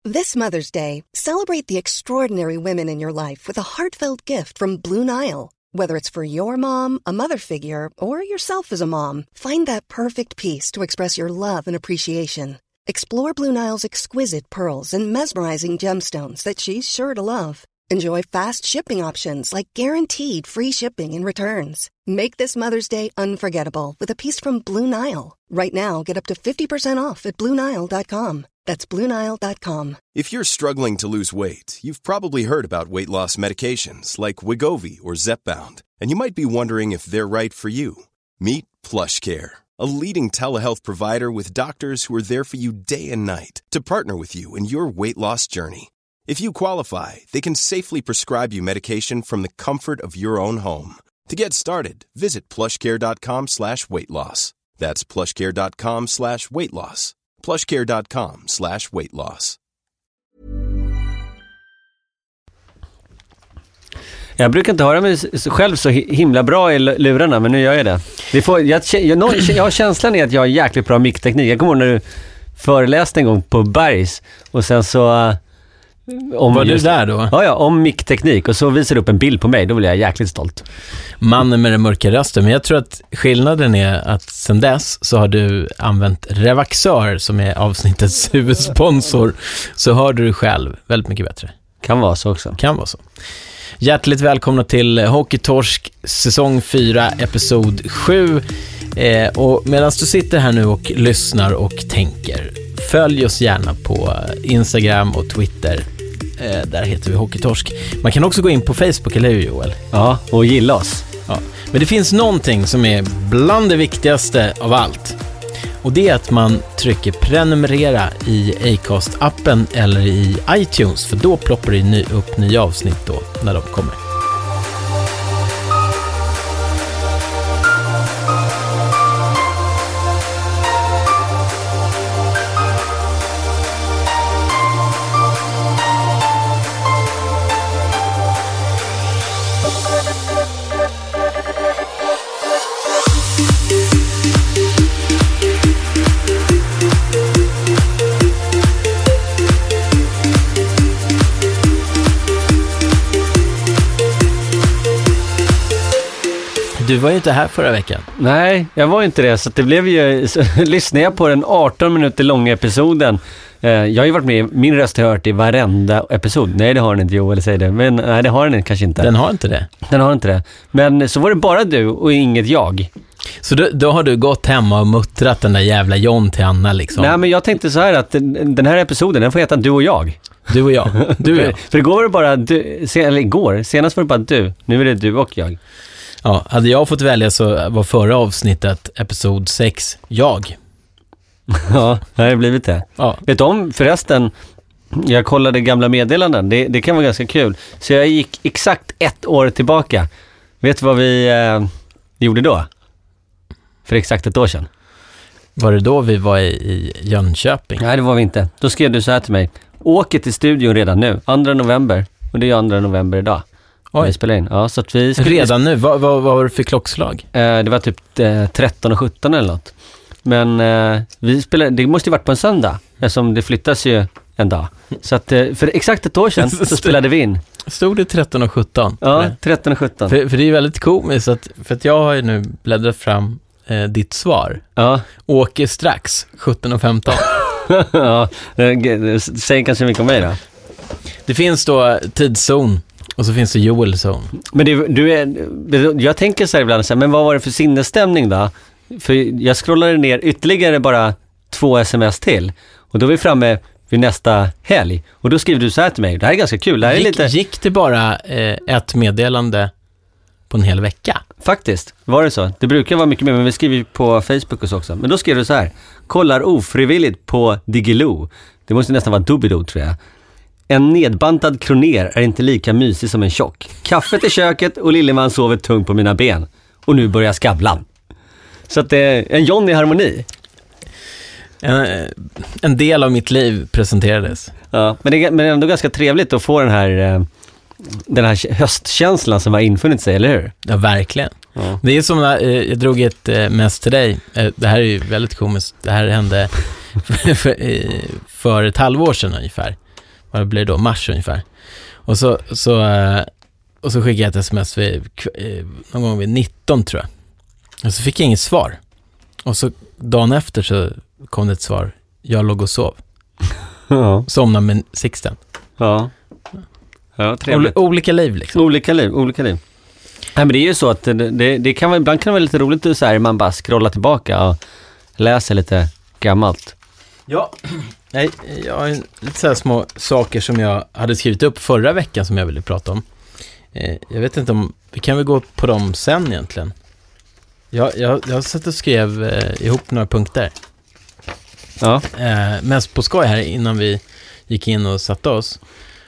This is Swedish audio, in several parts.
This Mother's Day, celebrate the extraordinary women in your life with a heartfelt gift from Blue Nile. Whether it's for your mom, a mother figure, or yourself as a mom, find that perfect piece to express your love and appreciation. Explore Blue Nile's exquisite pearls and mesmerizing gemstones that she's sure to love. Enjoy fast shipping options like guaranteed free shipping and returns. Make this Mother's Day unforgettable with a piece from Blue Nile. Right now, get up to 50% off at BlueNile.com. That's BlueNile.com. If you're struggling to lose weight, you've probably heard about weight loss medications like Wegovy or Zepbound, and you might be wondering if they're right for you. Meet PlushCare, a leading telehealth provider with doctors who are there for you day and night to partner with you in your weight loss journey. If you qualify, they can safely prescribe you medication from the comfort of your own home. To get started, visit plushcare.com/weightloss. That's plushcare.com/weightloss. plushcare.com/weightloss. Jag brukar inte höra mig själv så himla bra i lurarna, men nu gör jag det. Jag har känslan i att jag har jäkligt bra mickteknik. Jag kommer ihåg när du föreläste en gång på Bergs och sen så... Var du där då? Ja, om mickteknik, och så visar du upp en bild på mig, då blir jag jäkligt stolt. Mannen med den mörka rösten. Men jag tror att skillnaden är att sen dess så har du använt Revaxör som är avsnittets huvudsponsor, så hör du själv väldigt mycket bättre. Kan vara så också. Kan vara så. Hjärtligt välkomna till Hockeytorsk säsong 4 episod 7. Och medan du sitter här nu och lyssnar och tänker, följ oss gärna på Instagram och Twitter. Där heter vi Hockeytorsk. Man kan också gå in på Facebook, eller hur Joel? Ja, och gilla oss. Ja. Men det finns någonting som är bland det viktigaste av allt. Och det är att man trycker prenumerera i Acast-appen eller i iTunes. För då ploppar det upp nya avsnitt då när de kommer. Du var ju inte här förra veckan. Nej, jag var inte det. Så det blev ju... lyssnade jag på den 18 minuter långa episoden. Jag har ju varit med, min röst har hört i varenda episod. Nej, det har den inte, Joel säger det. Men nej, det har den kanske inte. Den har inte det. Den har inte det. Men så var det bara du och inget jag. Så då har du gått hemma och muttrat den där jävla John till Anna liksom. Nej, men jag tänkte så här att den här episoden, den får heta Du och jag. Du och jag. Du och jag. För igår var det bara du, eller igår, senast var det bara du. Nu är det du och jag. Ja, hade jag fått välja så var förra avsnittet episod 6 jag. Ja, det har blivit det. Ja. Vet du om förresten, jag kollade gamla meddelanden. Det kan vara ganska kul. Så jag gick exakt 1 år tillbaka. Vet du vad vi gjorde då? För exakt 1 år sedan. Var det då vi var i Jönköping? Nej, det var vi inte. Då skrev du så här till mig. Åker till studion redan nu, 2 november. Och det är 2 november idag. Vi spelar in. Ja, så att vi redan nu? Vad var det för klockslag? Det var typ 13 och 17 eller något. Men vi spelade, det måste ju varit på en söndag, eftersom det flyttas ju en dag. Så att för exakt 1 år sedan så spelade vi in. Stod det 13 och 17? Ja, 13 och 17. För det är väldigt komiskt för att jag har ju nu bläddrat fram ditt svar. Ja. Åker strax 17 och 15. Ja, det säger kanske mycket om mig då. Det finns då tidszon. Och så finns det Joelzone. Men jag tänker så här ibland så här, men vad var det för sinnesstämning då? För jag scrollade ner ytterligare bara 2 sms till. Och då är vi framme vid nästa helg. Och då skriver du så här till mig. Det här är ganska kul. Det här är gick det bara ett meddelande på en hel vecka? Faktiskt, var det så? Det brukar vara mycket mer, men vi skriver på Facebook och så också. Men då skrev du så här. Kollar ofrivilligt på Diggiloo. Det måste nästan vara Doobidoo, tror jag. En nedbantad kroner är inte lika mysig som en tjock. Kaffet i köket och Lilleman sover tungt på mina ben. Och nu börjar Skavlan. Så att det är en John i harmoni. En del av mitt liv presenterades. Ja, men det är ändå ganska trevligt att få den här höstkänslan som har infunnit sig, eller hur? Ja, verkligen. Ja. Det är som när jag drog ett mess till dig. Det här är ju väldigt komiskt. Det här hände för 1 halvår sedan ungefär. vad blir det då? Mars ungefär. Och så skickade jag ett sms någon gång vid 19 tror jag. Och så fick jag inget svar. Och så dagen efter så kom det ett svar. Jag låg och sov. Ja. Somnade med Sixten. Ja. Ja, trevligt. Olika liv liksom. Olika liv. Nej, men det är ju så att det kan vara, ibland kan det vara lite roligt så här, man bara scrollar tillbaka och läser lite gammalt. Ja, jag har lite så här små saker som jag hade skrivit upp förra veckan som jag ville prata om. Jag vet inte om, vi kan väl gå på dem sen egentligen. Jag satt och skrev ihop några punkter. Ja. Mest på skoj här innan vi gick in och satte oss.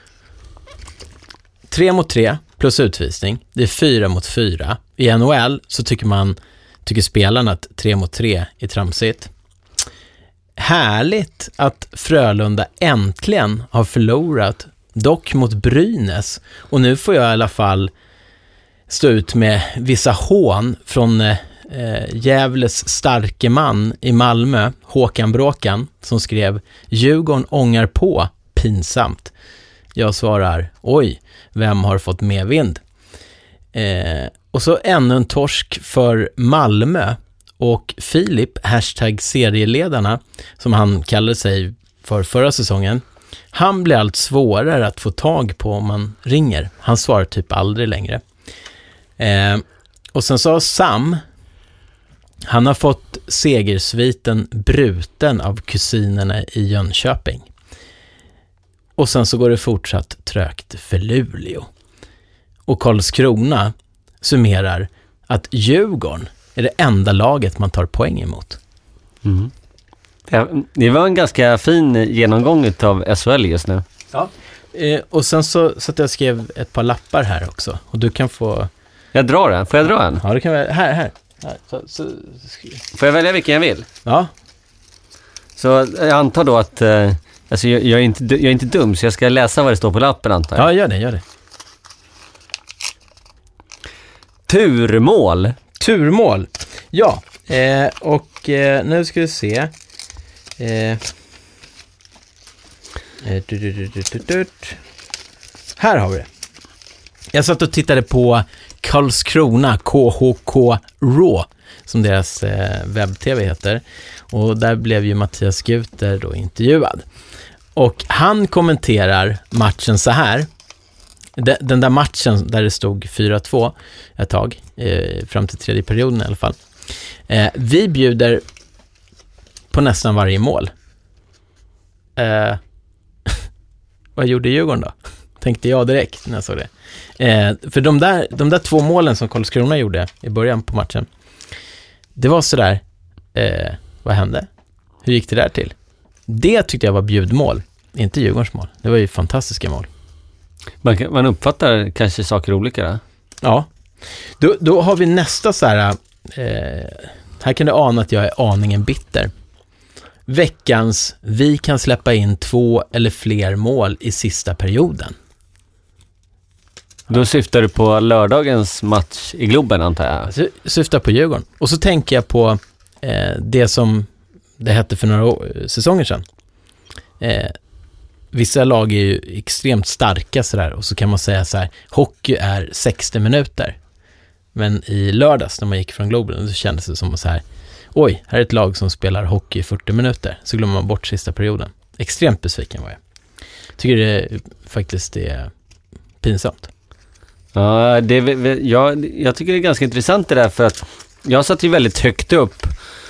3 mot 3 plus utvisning. Det är 4 mot 4. I NHL så tycker spelarna att 3 mot 3 är tramsigt. Härligt att Frölunda äntligen har förlorat, dock mot Brynäs. Och nu får jag i alla fall stå ut med vissa hån från Gävles starke man i Malmö, Håkan Bråkan, som skrev: Djurgården ångar på, pinsamt. Jag svarar: oj, vem har fått medvind? Och så ännu en torsk för Malmö. Och Filip, #serieledarna, som han kallade sig för förra säsongen, han blir allt svårare att få tag på om man ringer. Han svarar typ aldrig längre. Och sen sa Sam, han har fått segersviten bruten av kusinerna i Jönköping. Och sen så går det fortsatt trögt för Luleå. Och Karlskrona summerar att Djurgården är det enda laget man tar poäng emot. Mm. Det var en ganska fin genomgång av SHL just nu. Ja. Och sen så att jag skrev ett par lappar här också. Och du kan få... Jag drar den. Får jag dra en? Ja, det kan vi... Här. Får jag välja vilken jag vill? Ja. Så jag antar då att... Alltså jag är inte dum, så jag ska läsa vad det står på lappen, antar jag. Ja, gör det. Turmål. Ja, och nu ska vi se. Här har vi det. Jag satt och tittade på Karlskrona, KHK Raw, som deras webb-tv heter. Och där blev ju Mattias Guter då intervjuad. Och han kommenterar matchen så här. Den där matchen där det stod 4-2 ett tag, fram till tredje perioden i alla fall. Vi bjuder på nästan varje mål. Vad gjorde Djurgården då? Tänkte jag direkt när jag såg det. För de där 2 målen som Karlskrona gjorde i början på matchen, det var sådär, vad hände? Hur gick det där till? Det tyckte jag var bjudmål, inte Djurgårdens mål. Det var ju fantastiska mål. Man uppfattar kanske saker olika då? Ja. Då har vi nästa så här, här kan du ana att jag är aningen bitter. Veckans, vi kan släppa in 2 eller fler mål i sista perioden. Då syftar du på lördagens match i Globen, antar jag? Syftar på Djurgården. Och så tänker jag på det som det hette för några säsonger sedan. Vissa lag är ju extremt starka sådär, och så kan man säga så här: hockey är 60 minuter. Men i lördags när man gick från Globen så kändes det som så här: oj, här är ett lag som spelar hockey i 40 minuter. Så glömmer man bort sista perioden. Extremt besviken var jag. Tycker det faktiskt är pinsamt. Ja, jag tycker det är ganska intressant det där, för att jag satt ju väldigt högt upp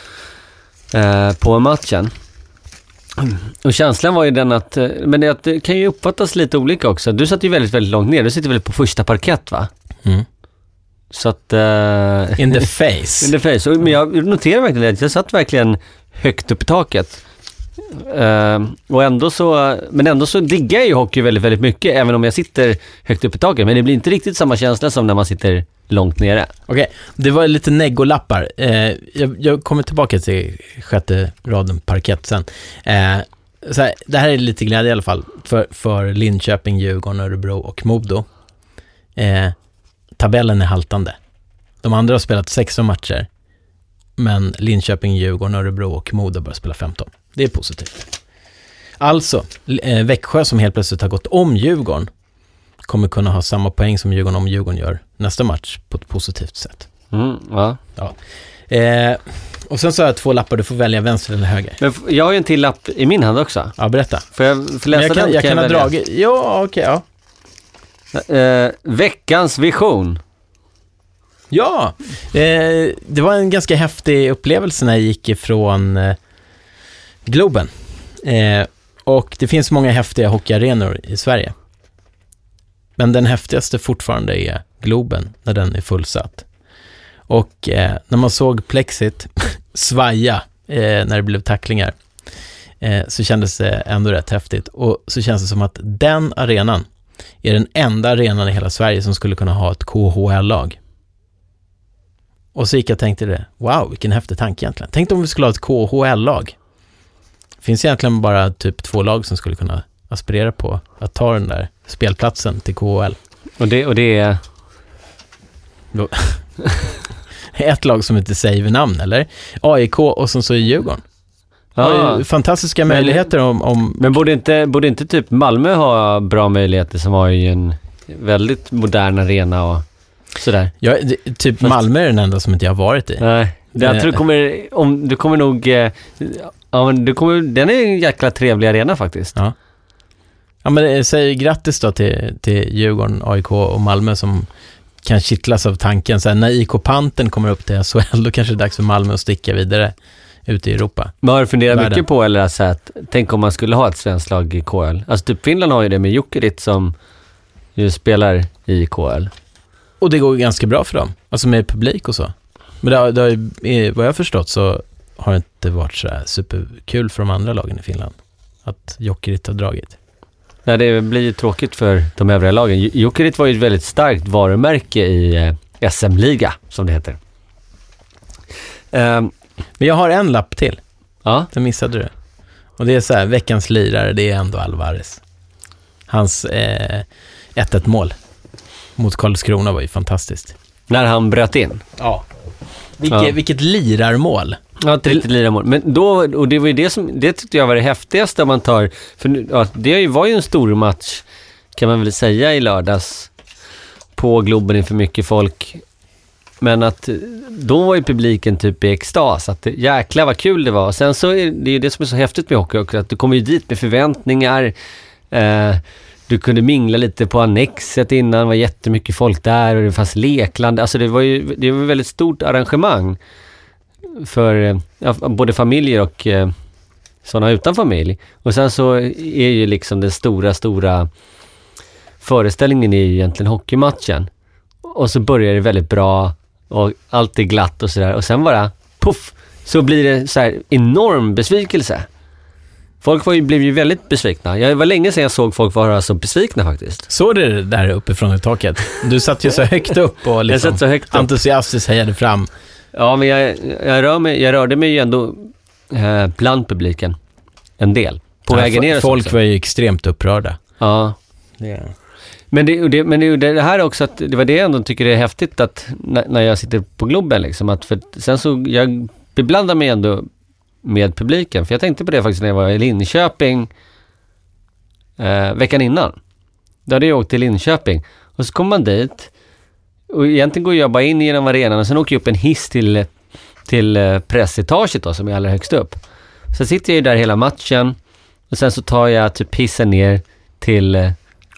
på matchen. Och känslan var ju den att, men det kan ju uppfattas lite olika också. Du satt ju väldigt, väldigt långt ner. Du sitter väl på första parkett, va? Mm. Så att... in the face. In the face. Men jag noterar verkligen att jag satt verkligen högt upp i taket. Och ändå så diggar jag ju hockey väldigt, väldigt mycket, även om jag sitter högt upp i taket. Men det blir inte riktigt samma känsla som när man sitter långt nere. Okej, det var lite neggolappar. Jag kommer tillbaka till sjätte raden parkett sen. Så här, det här är lite glädje i alla fall för Linköping, Djurgården, Örebro och Modo. Tabellen är haltande. De andra har spelat 16 matcher, men Linköping, Djurgården, Örebro och Modo börjar spela 15. Det är positivt. Alltså, Växjö som helt plötsligt har gått om Djurgården kommer kunna ha samma poäng som Djurgården om Djurgården gör nästa match på ett positivt sätt. Ja. Och sen så har jag 2 lappar, du får välja vänster eller höger. Men jag har ju en till lapp i min hand också. Ja, berätta. Får jag läsa den? Jag kan ha dragit. Ja, okej, ja. Veckans vision. Ja, det var en ganska häftig upplevelse när jag gick ifrån Globen. Och det finns många häftiga hockeyarenor i Sverige. Men den häftigaste fortfarande är Globen när den är fullsatt. Och när man såg plexit svaja när det blev tacklingar så kändes det ändå rätt häftigt. Och så känns det som att den arenan är den enda arenan i hela Sverige som skulle kunna ha ett KHL-lag. Och så gick jag och tänkte det, wow, vilken häftig tanke egentligen. Tänk om vi skulle ha ett KHL-lag. Det finns egentligen bara typ 2 lag som skulle kunna aspirera på att ta den där spelplatsen till KHL. Och det är... Ett lag som inte säger namn, eller? AIK och så är Djurgården. Ja, fantastiska möjligheter om... Men borde inte typ Malmö ha bra möjligheter som har ju en väldigt modern arena och sådär? Ja, typ Malmö är den enda som inte jag har varit i. Nej, jag tror du kommer nog... den är en jäkla trevlig arena faktiskt. Ja. Ja, men säg grattis då till Djurgården, AIK och Malmö som kan kittlas av tanken. Så här, när IK Panten kommer upp till SHL, då kanske det är dags för Malmö att sticka vidare ut i Europa. Man har funderat mycket på, eller så att tänk om man skulle ha ett svenskt lag i KL. Alltså typ Finland har ju det med Jokerit som ju spelar i KL. Och det går ganska bra för dem. Alltså med publik och så. Men vad jag förstått så har det inte varit så här superkul för de andra lagen i Finland att Jokerit har dragit. Nej, det blir ju tråkigt för de övriga lagen. Jokerit var ju ett väldigt starkt varumärke i SM-liga, som det heter. Men jag har en lapp till. Ja. Det missade du. Och det är så här, veckans lirare, det är ändå Alvarez. Hans 1-1 mål mot Karlskrona var ju fantastiskt. När han bröt in. Ja. Vilket lirarmål. Ja, ett riktigt lirarmål. Men då, och det var ju det tyckte jag var det häftigaste man tar. För ja, det var ju en stor match, kan man väl säga, i lördags på Globen inför mycket folk. Men att då var ju publiken typ i extas, att jäklar vad kul det var. Och sen så är det ju det som är så häftigt med hockey också, att du kommer ju dit med förväntningar. Du kunde mingla lite på annexet innan, det var jättemycket folk där och det fanns lekland. Alltså det var ett väldigt stort arrangemang för både familjer och sådana utan familj. Och sen så är ju liksom den stora föreställningen är ju egentligen hockeymatchen. Och så börjar det väldigt bra och allt är glatt och sådär. Och sen bara, puff, så blir det så här enorm besvikelse. Folk blev ju väldigt besvikna. Det var länge sedan jag såg folk vara så besvikna faktiskt. Såg det där uppifrån i taket? Du satt ju så högt upp och liksom entusiastiskt hejade fram. Ja, men jag rörde mig ju ändå bland publiken en del. På vägen ner. Folk var ju extremt upprörda. Ja. Yeah. Men det här också, att det var det jag ändå tycker är häftigt, att när jag sitter på Globen liksom, att för sen så jag beblandar mig ändå med publiken, för jag tänkte på det faktiskt när jag var i Linköping veckan innan. Då hade jag åkt till Linköping och så kom man dit och egentligen går jag bara in genom arenan och sen åker jag upp en hiss till pressetaget då, som är allra högst upp. Så sitter jag ju där hela matchen och sen så tar jag typ hissen ner till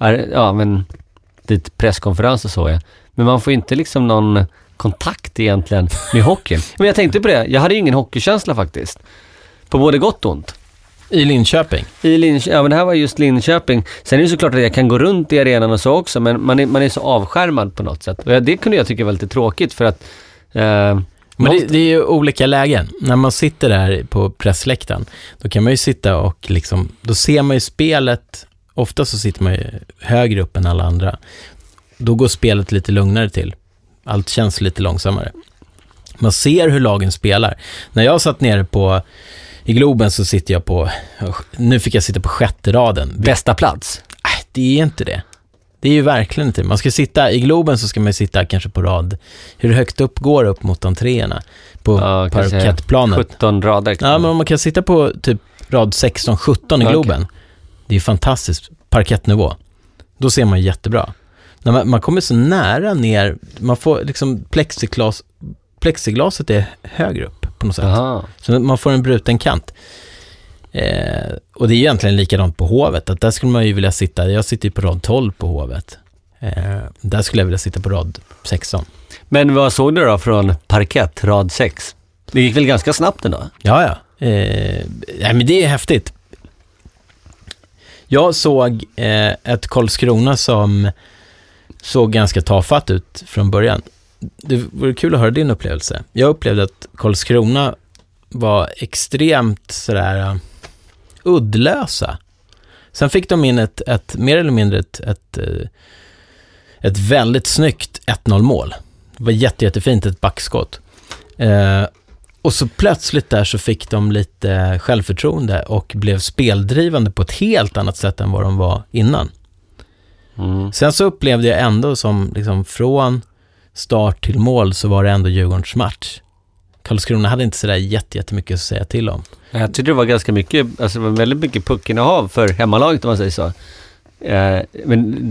dit presskonferens och så är. Men man får inte liksom någon kontakt egentligen med hockeyn. Men jag tänkte på det, jag hade ju ingen hockeykänsla faktiskt. På både gott och ont. I Linköping? Ja, men det här var just Linköping. Sen är det såklart att jag kan gå runt i arenan och så också, men man är så avskärmad på något sätt. Och det kunde jag tycka var lite tråkigt för att... Men det är ju olika lägen. När man sitter där på pressläktaren, då kan man ju sitta och liksom, då ser man ju spelet. Ofta så sitter man ju högre upp än alla andra. Då går spelet lite lugnare till. Allt känns lite långsammare. Man ser hur lagen spelar. När jag satt nere i Globen så sitter jag nu fick jag sitta på 6:e raden. Bästa plats? Det är inte det. Det är ju verkligen inte. Man ska sitta i Globen, så ska man sitta kanske på rad. Hur högt upp går upp mot entréerna på parkettplanet? 17 rader. Ja, men om man kan sitta på typ rad 16-17 i Globen. Det är fantastiskt, parkettnivå. Då ser man jättebra. När man kommer så nära ner, man får liksom plexiglaset är högre upp på något sätt. Aha. Så man får en bruten kant. Och det är egentligen likadant på Hovet, att där skulle man ju vilja sitta, jag sitter ju på rad 12 på Hovet. Där skulle jag vilja sitta på rad 16. Men vad såg du då från parkett, rad 6? Det gick väl ganska snabbt ändå? Ja. Men det är häftigt. Jag såg ett Karlskrona som såg ganska tafatt ut från början. Det vore kul att höra din upplevelse. Jag upplevde att Karlskrona var extremt sådär uddlösa. Sen fick de in ett mer eller mindre ett väldigt snyggt 1-0 mål. Det var jättefint, ett backskott. Och så plötsligt där så fick de lite självförtroende och blev speldrivande på ett helt annat sätt än vad de var innan. Sen så upplevde jag ändå som liksom från start till mål så var det ändå Djurgårdens match. Karlskrona hade inte sådär jättemycket att säga till om. Jag tyckte det var ganska mycket, alltså det var väldigt mycket puckinnehav för hemmalaget om man säger så. Men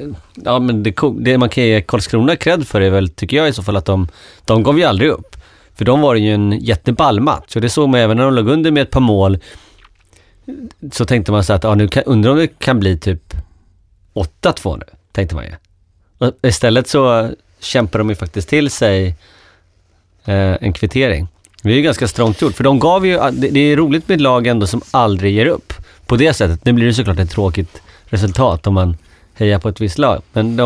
det man kan ge Karlskrona cred för är väl, tycker jag i så fall, att de gav ju aldrig upp. För de var ju en jätteballmatch och det såg man även när de låg under med ett par mål, så tänkte man så att undrar om det kan bli typ 8-2 nu, tänkte man ju. Och istället så kämpar de ju faktiskt till sig en kvittering. Det är ju ganska strångt gjort, för de gav ju, det är roligt med lag ändå som aldrig ger upp på det sättet. Nu blir det såklart ett tråkigt resultat om man hejar på ett visst lag, men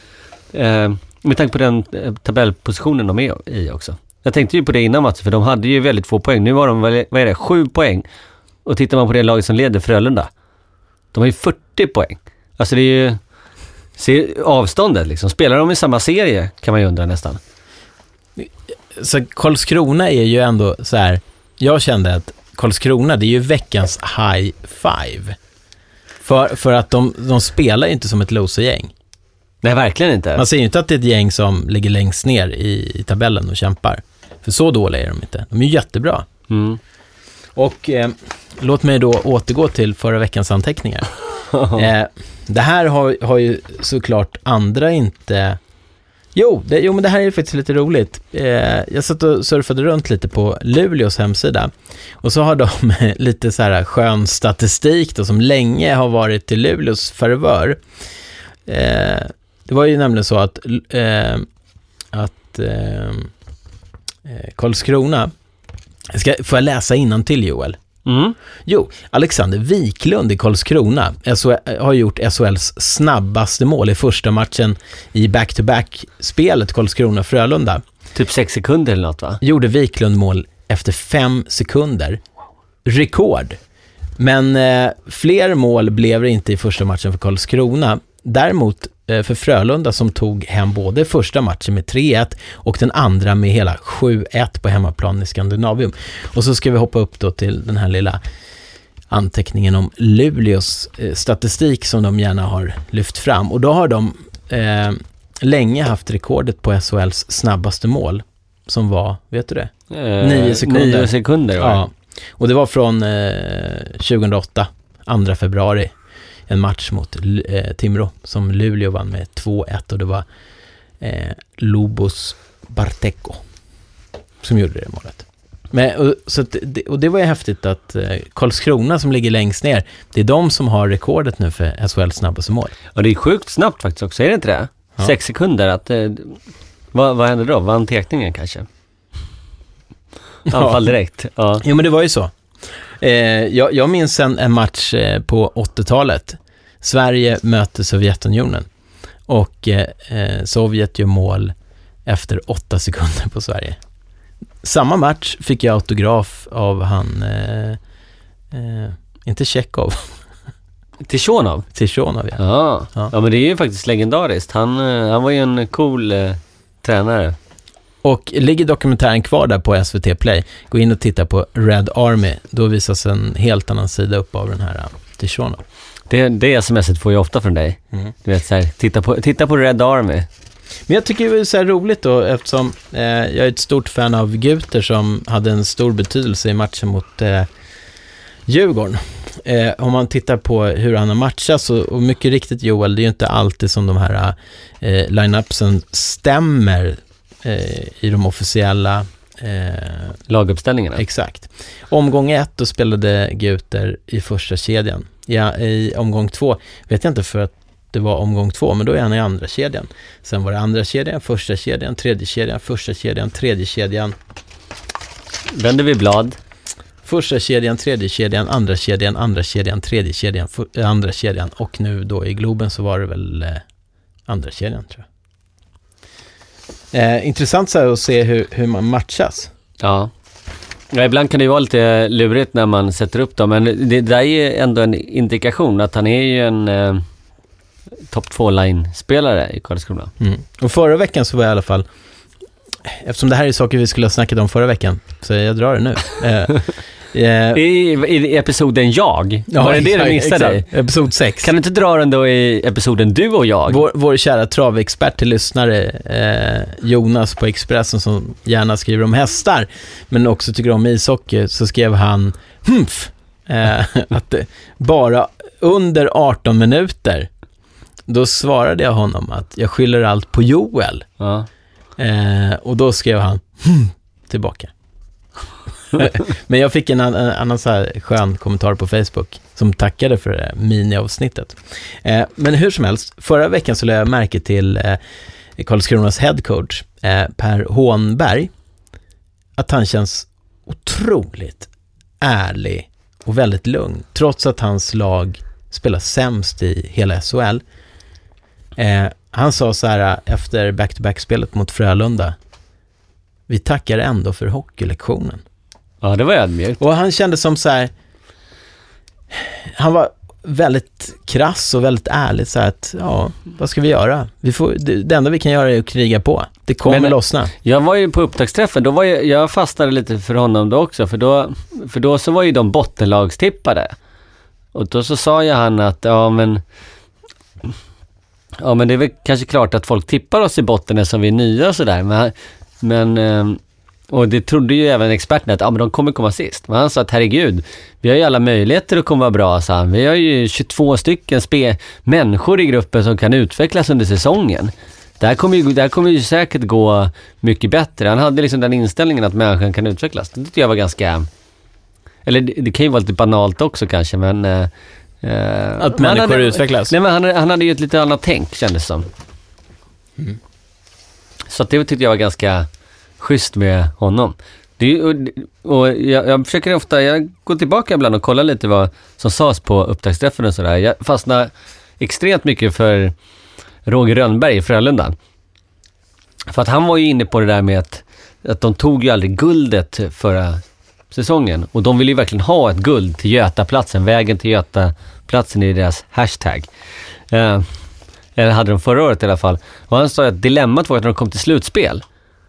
med tanke på den tabellpositionen de är i också. Jag tänkte ju på det innan matchen, för de hade ju väldigt få poäng. Nu var de, 7 poäng. Och tittar man på det laget som leder, Frölunda, de har ju 40 poäng. Alltså det är ju, ser avståndet liksom. Spelar de i samma serie, kan man ju undra nästan. Så Karlskrona är ju ändå så här, jag kände att Karlskrona, det är ju veckans high five. För att de spelar ju inte som ett losergäng. Nej, verkligen inte. Man ser ju inte att det är ett gäng som ligger längst ner i tabellen och kämpar. För så dåliga är de inte. De är ju jättebra. Och låt mig då återgå till förra veckans anteckningar. Det här har ju såklart andra inte... Jo, men det här är faktiskt lite roligt. Jag satt och surfade runt lite på Luleås hemsida. Och så har de lite så här skön statistik då, som länge har varit till Luleås favör. Det var ju nämligen så att Karlskrona, får jag läsa innantill, Joel? Jo, Alexander Wiklund i Karlskrona har gjort SHLs snabbaste mål i första matchen i back-to-back-spelet Karlskrona-Frölunda. Typ 6 sekunder eller något, va? Gjorde Wiklund mål efter 5 sekunder. Rekord. Men fler mål blev det inte i första matchen för Karlskrona. Däremot för Frölunda, som tog hem både första matchen med 3-1 och den andra med hela 7-1 på hemmaplan i Skandinavium. Och så ska vi hoppa upp då till den här lilla anteckningen om Luleås statistik som de gärna har lyft fram. Och då har de länge haft rekordet på SHLs snabbaste mål, som var, vet du det? 9 sekunder. 9 sekunder, ja. Och det var från 2008, 2 februari. En match mot Timrå som Luleå vann med 2-1, och det var Lobos Barteko som gjorde det målet. Och det var ju häftigt att Karlskrona, som ligger längst ner, det är de som har rekordet nu för SHL snabbaste mål. Och det är sjukt snabbt faktiskt också, är det inte det? Ja. 6 sekunder, att vad händer då? Vann tekningen kanske? Anfall direkt. Ja. Jo, men det var ju så. Jag minns en match på 80-talet. Sverige möter Sovjetunionen. Och Sovjet gör mål efter 8 sekunder på Sverige. Samma match fick jag autograf av han... inte Tjechov. Tichonov, ja. Ja, men det är ju faktiskt legendariskt. Han var ju en cool tränare. Och ligger dokumentären kvar där på SVT Play, gå in och titta på Red Army. Då visas en helt annan sida upp av den här Tichonov. Det smset får jag ofta från dig. Du vet, så här, titta på Red Army. Men jag tycker det är så här roligt då, eftersom jag är ett stort fan av Guter, som hade en stor betydelse i matchen mot Djurgården. Om man tittar på hur han har matchats och mycket riktigt Joel, det är ju inte alltid som de här line-upsen stämmer i de officiella laguppställningarna. Exakt. Omgång 1 då spelade Guter i första kedjan. Ja, i omgång 2 vet jag inte för att det var omgång 2, men då är han i andra kedjan. Sen var det andra kedjan, första kedjan, tredje kedjan, första kedjan, tredje kedjan. Vänder vi blad. Första kedjan, tredje kedjan, andra kedjan, tredje kedjan, andra kedjan. Och nu då i Globen så var det väl andra kedjan, tror jag. Intressant så här att se hur man matchas. Ja, ibland kan det ju vara lite lurigt när man sätter upp dem. Men det där är ju ändå en indikation att han är ju en topp 2-line-spelare i Karlskrona. Och förra veckan så var jag i alla fall, eftersom det här är saker vi skulle ha snackat om förra veckan, så jag drar det nu. I episoden Jag? Ja, var det det du missade? Exakt. Episod 6. Kan du inte dra den då i episoden Du och jag? Vår kära travexpert till lyssnare, Jonas på Expressen, som gärna skriver om hästar men också tycker om ishockey, så skrev han att bara under 18 minuter då svarade jag honom att jag skyller allt på Joel. Ja. Och då skrev han tillbaka. Men jag fick en annan så här skön kommentar på Facebook som tackade för det mini-avsnittet. Men hur som helst, förra veckan så lade jag märke till Karlskronas headcoach Per Hånberg, att han känns otroligt ärlig och väldigt lugn, trots att hans lag spelar sämst i hela SHL. Han sa så här efter back-to-back-spelet mot Frölunda: vi tackar ändå för hockeylektionen. Ja, det var ödmjukt. Och han kände som så här, han var väldigt krass och väldigt ärlig så här att, ja, vad ska vi göra? Det enda vi kan göra är att kriga på. Det kommer lossna. Jag var ju på upptaktsträffen, då var jag fastnade lite för honom då också, för då så var ju de bottenlagstippade. Och då så sa ju han att ja men det är väl kanske klart att folk tippar oss i botten som vi är nya och sådär, men och det trodde ju även experterna att men de kommer komma sist. Men han sa att herregud, vi har ju alla möjligheter att komma bra, så han. Vi har ju 22 stycken människor i gruppen som kan utvecklas under säsongen. Där kommer ju säkert gå mycket bättre. Han hade liksom den inställningen att människan kan utvecklas. Det tyckte jag var ganska, eller det kan ju vara lite banalt också kanske, men att människor utvecklas. Nej, men han hade ju ett lite annat tänk, kändes som. Så att det tyckte jag var ganska schysst med honom. Jag försöker ofta, jag går tillbaka ibland och kollar lite vad som sades på upptaktsträffen och sådär. Jag fastnar extremt mycket för Roger Rönnberg i Frölunda. För att han var ju inne på det där med att de tog ju aldrig guldet förra säsongen. Och de ville ju verkligen ha ett guld till Götaplatsen. Vägen till Götaplatsen i deras hashtag. Eller hade de förra året i alla fall. Och han sa att dilemmat var att när de kom till slutspel,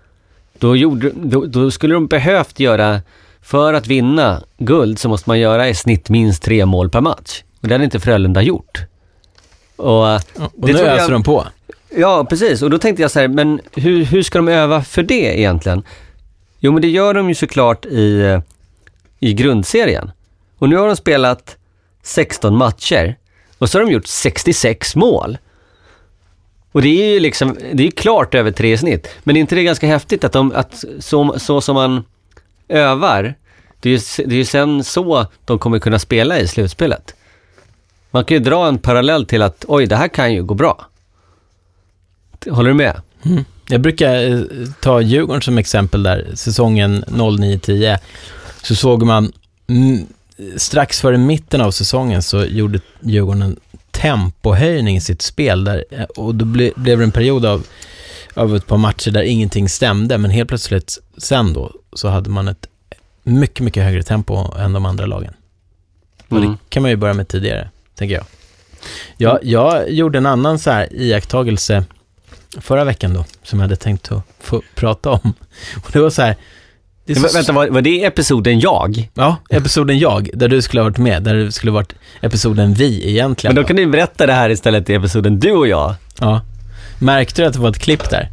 då skulle de behövt göra, för att vinna guld så måste man göra i snitt minst 3 mål per match. Och det hade inte Frölunda gjort. Och det nu öser de på. Ja, precis. Och då tänkte jag så här, men hur ska de öva för det egentligen? Jo, men det gör de ju såklart i grundserien. Och nu har de spelat 16 matcher. Och så har de gjort 66 mål. Och det är ju liksom, det är klart över 3 snitt. Men är inte det ganska häftigt att så som man övar, det är ju sen så de kommer kunna spela i slutspelet. Man kan ju dra en parallell till att oj, det här kan ju gå bra. Håller du med? Jag brukar ta Djurgården som exempel där. Säsongen 09-10 så såg man strax före mitten av säsongen så gjorde Djurgården en tempohöjning i sitt spel där, och då blev det en period av ett par matcher där ingenting stämde, men helt plötsligt sen då så hade man ett mycket, mycket högre tempo än de andra lagen. Och det kan man ju börja med tidigare, tänker jag. Jag gjorde en annan så här iakttagelse förra veckan då, som jag hade tänkt att få prata om. Och det var så här, vänta, var det episoden Jag? Ja, episoden Jag, där du skulle ha varit med. Där det skulle ha varit episoden Vi egentligen. Men då kan du berätta det här istället i episoden Du och jag. Ja. Märkte du att det var ett klipp där?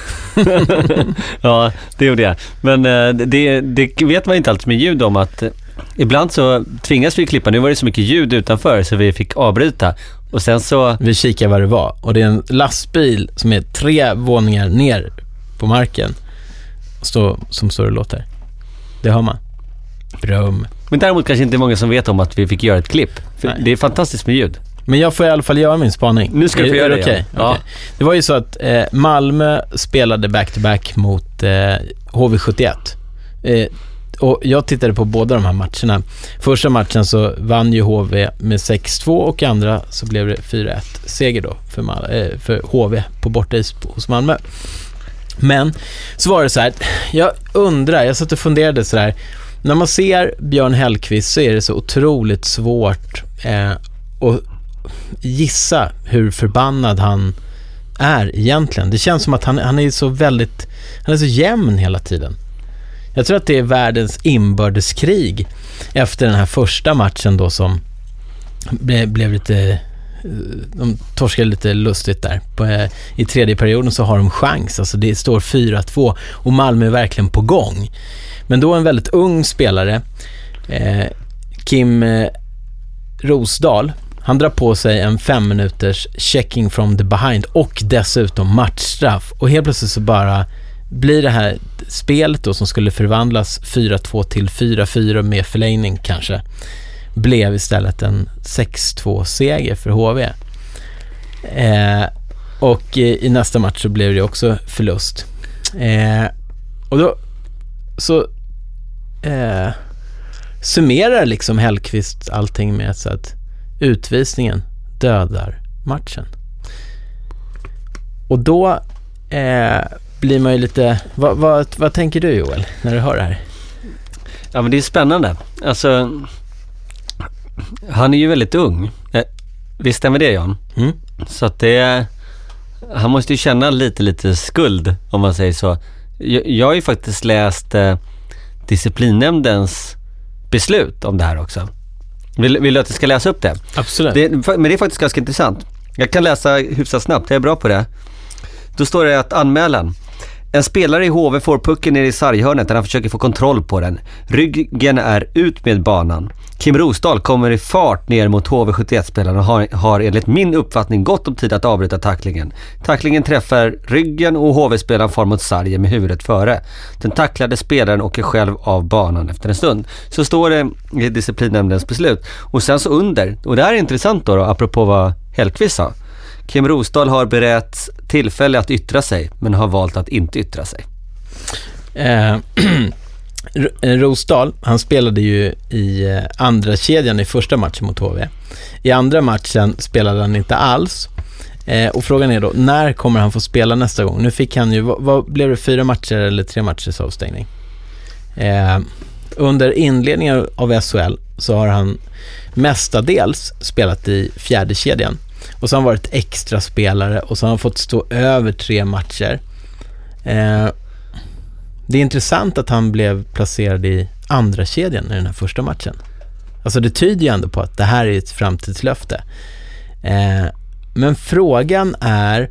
Ja, det gjorde jag. Men det vet man inte alls med ljud om att Ibland så tvingas vi klippa. Nu var det så mycket ljud utanför så vi fick avbryta. Och sen så... Vi kikar vad det var. Och det är en lastbil som är 3 våningar ner på marken. Som står och låter. Det hör man. Brum. Men däremot kanske inte många som vet om att vi fick göra ett klipp. För det är fantastiskt med ljud. Men jag får i alla fall göra min spaning. Nu ska du få göra det. Okay? Ja. Okay. Det var ju så att Malmö spelade back-to-back mot HV71. Och jag tittade på båda de här matcherna. Första matchen så vann ju HV med 6-2 och andra så blev det 4-1 seger då för HV på bortais hos Malmö. Men så var det så här, jag satt och funderade så här, när man ser Björn Hellkvist så är det så otroligt svårt att gissa hur förbannad han är egentligen. Det känns som att han är så jämn hela tiden. Jag tror att det är världens inbördeskrig efter den här första matchen då som blev lite... De torskade lite lustigt där. I tredje perioden så har de chans. Alltså det står 4-2 och Malmö är verkligen på gång. Men då en väldigt ung spelare, Kim Rosdahl, han drar på sig en 5 minuters checking from the behind och dessutom matchstraff. Och helt plötsligt så bara blir det här spelet då som skulle förvandlas 4-2 till 4-4 med förlängning kanske, blev istället en 6-2-seger för HV. Och i nästa match så blev det också förlust. Och då så summerar liksom Hellkvist allting med så att utvisningen dödar matchen. Och då blir man ju lite... Vad tänker du, Joel, när du hör det här? Ja, men det är spännande. Alltså, han är ju väldigt ung. Visst stämmer det, Jan? Mm. Så att han måste ju känna lite skuld, om man säger så. Jag har ju faktiskt läst disciplinnämndens beslut om det här också. Vill du att jag ska läsa upp det? Absolut. Men det är faktiskt ganska intressant. Jag kan läsa hyfsat snabbt, jag är bra på det. Då står det att anmälan: en spelare i HV får pucken ner i sarghörnet där han försöker få kontroll på den. Ryggen är ut med banan. Kim Rosdahl kommer i fart ner mot HV71-spelaren och har enligt min uppfattning gott om tid att avbryta tacklingen. Tacklingen träffar ryggen och HV-spelaren far mot sargen med huvudet före. Den tacklade spelaren åker själv av banan efter en stund. Så står det i disciplinnämndens beslut. Och sen så under, och det här är intressant då apropå vad Hellkvist sa. Kim Rosdahl har berätts tillfälle att yttra sig, men har valt att inte yttra sig. Rosdahl, han spelade ju i andra kedjan i första matchen mot HV. I andra matchen spelade han inte alls. Och frågan är då, när kommer han få spela nästa gång? Nu fick han ju, vad blev det, 4 matcher eller 3 matchers avstängning? Under inledningen av SHL så har han mestadels spelat i fjärde kedjan. Och så har han varit extra spelare och så har han fått stå över 3 matcher. Det är intressant att han blev placerad i andra kedjan i den här första matchen. Alltså det tyder ju ändå på att det här är ett framtidslöfte. Men frågan är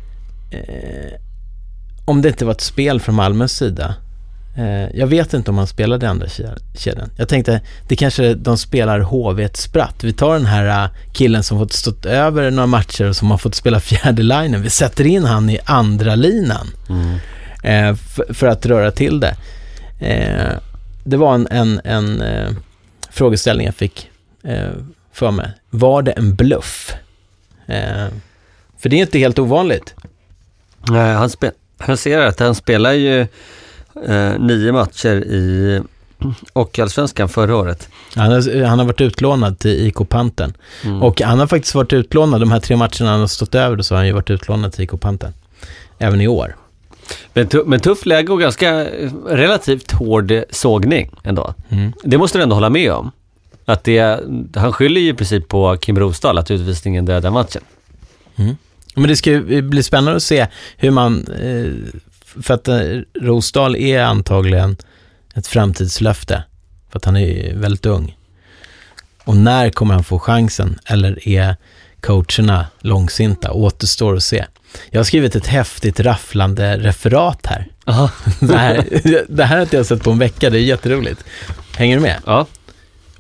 om det inte var ett spel från Malmös sida. Jag vet inte om han spelade i andra kedjan. Jag tänkte, det kanske de spelar HV ett spratt. Vi tar den här killen som fått stått över några matcher och som har fått spela fjärde linjen. Vi sätter in han i andra linan för att röra till det. Det var en frågeställning jag fick för mig. Var det en bluff? För det är inte helt ovanligt. Nej, han ser att han spelar ju 9 matcher i Allsvenskan förra året. Han har varit utlånad till IK Pantern. Och han har faktiskt varit utlånad de här 3 matcherna han har stått över, så har han ju varit utlånad till IK Pantern även i år. Men tuff läge och ganska relativt hård sågning ändå. Det måste du ändå hålla med om. Att han skyller ju i princip på Kim Rosdahl att utvisningen dödar matchen. Men det ska ju bli spännande att se hur man... För att Rosdahl är antagligen ett framtidslöfte. För att han är väldigt ung. Och när kommer han få chansen? Eller är coacherna långsinta? Återstår att se. Jag har skrivit ett häftigt rafflande referat här. Det här har inte jag sett på en vecka. Det är jätteroligt. Hänger du med? Ja.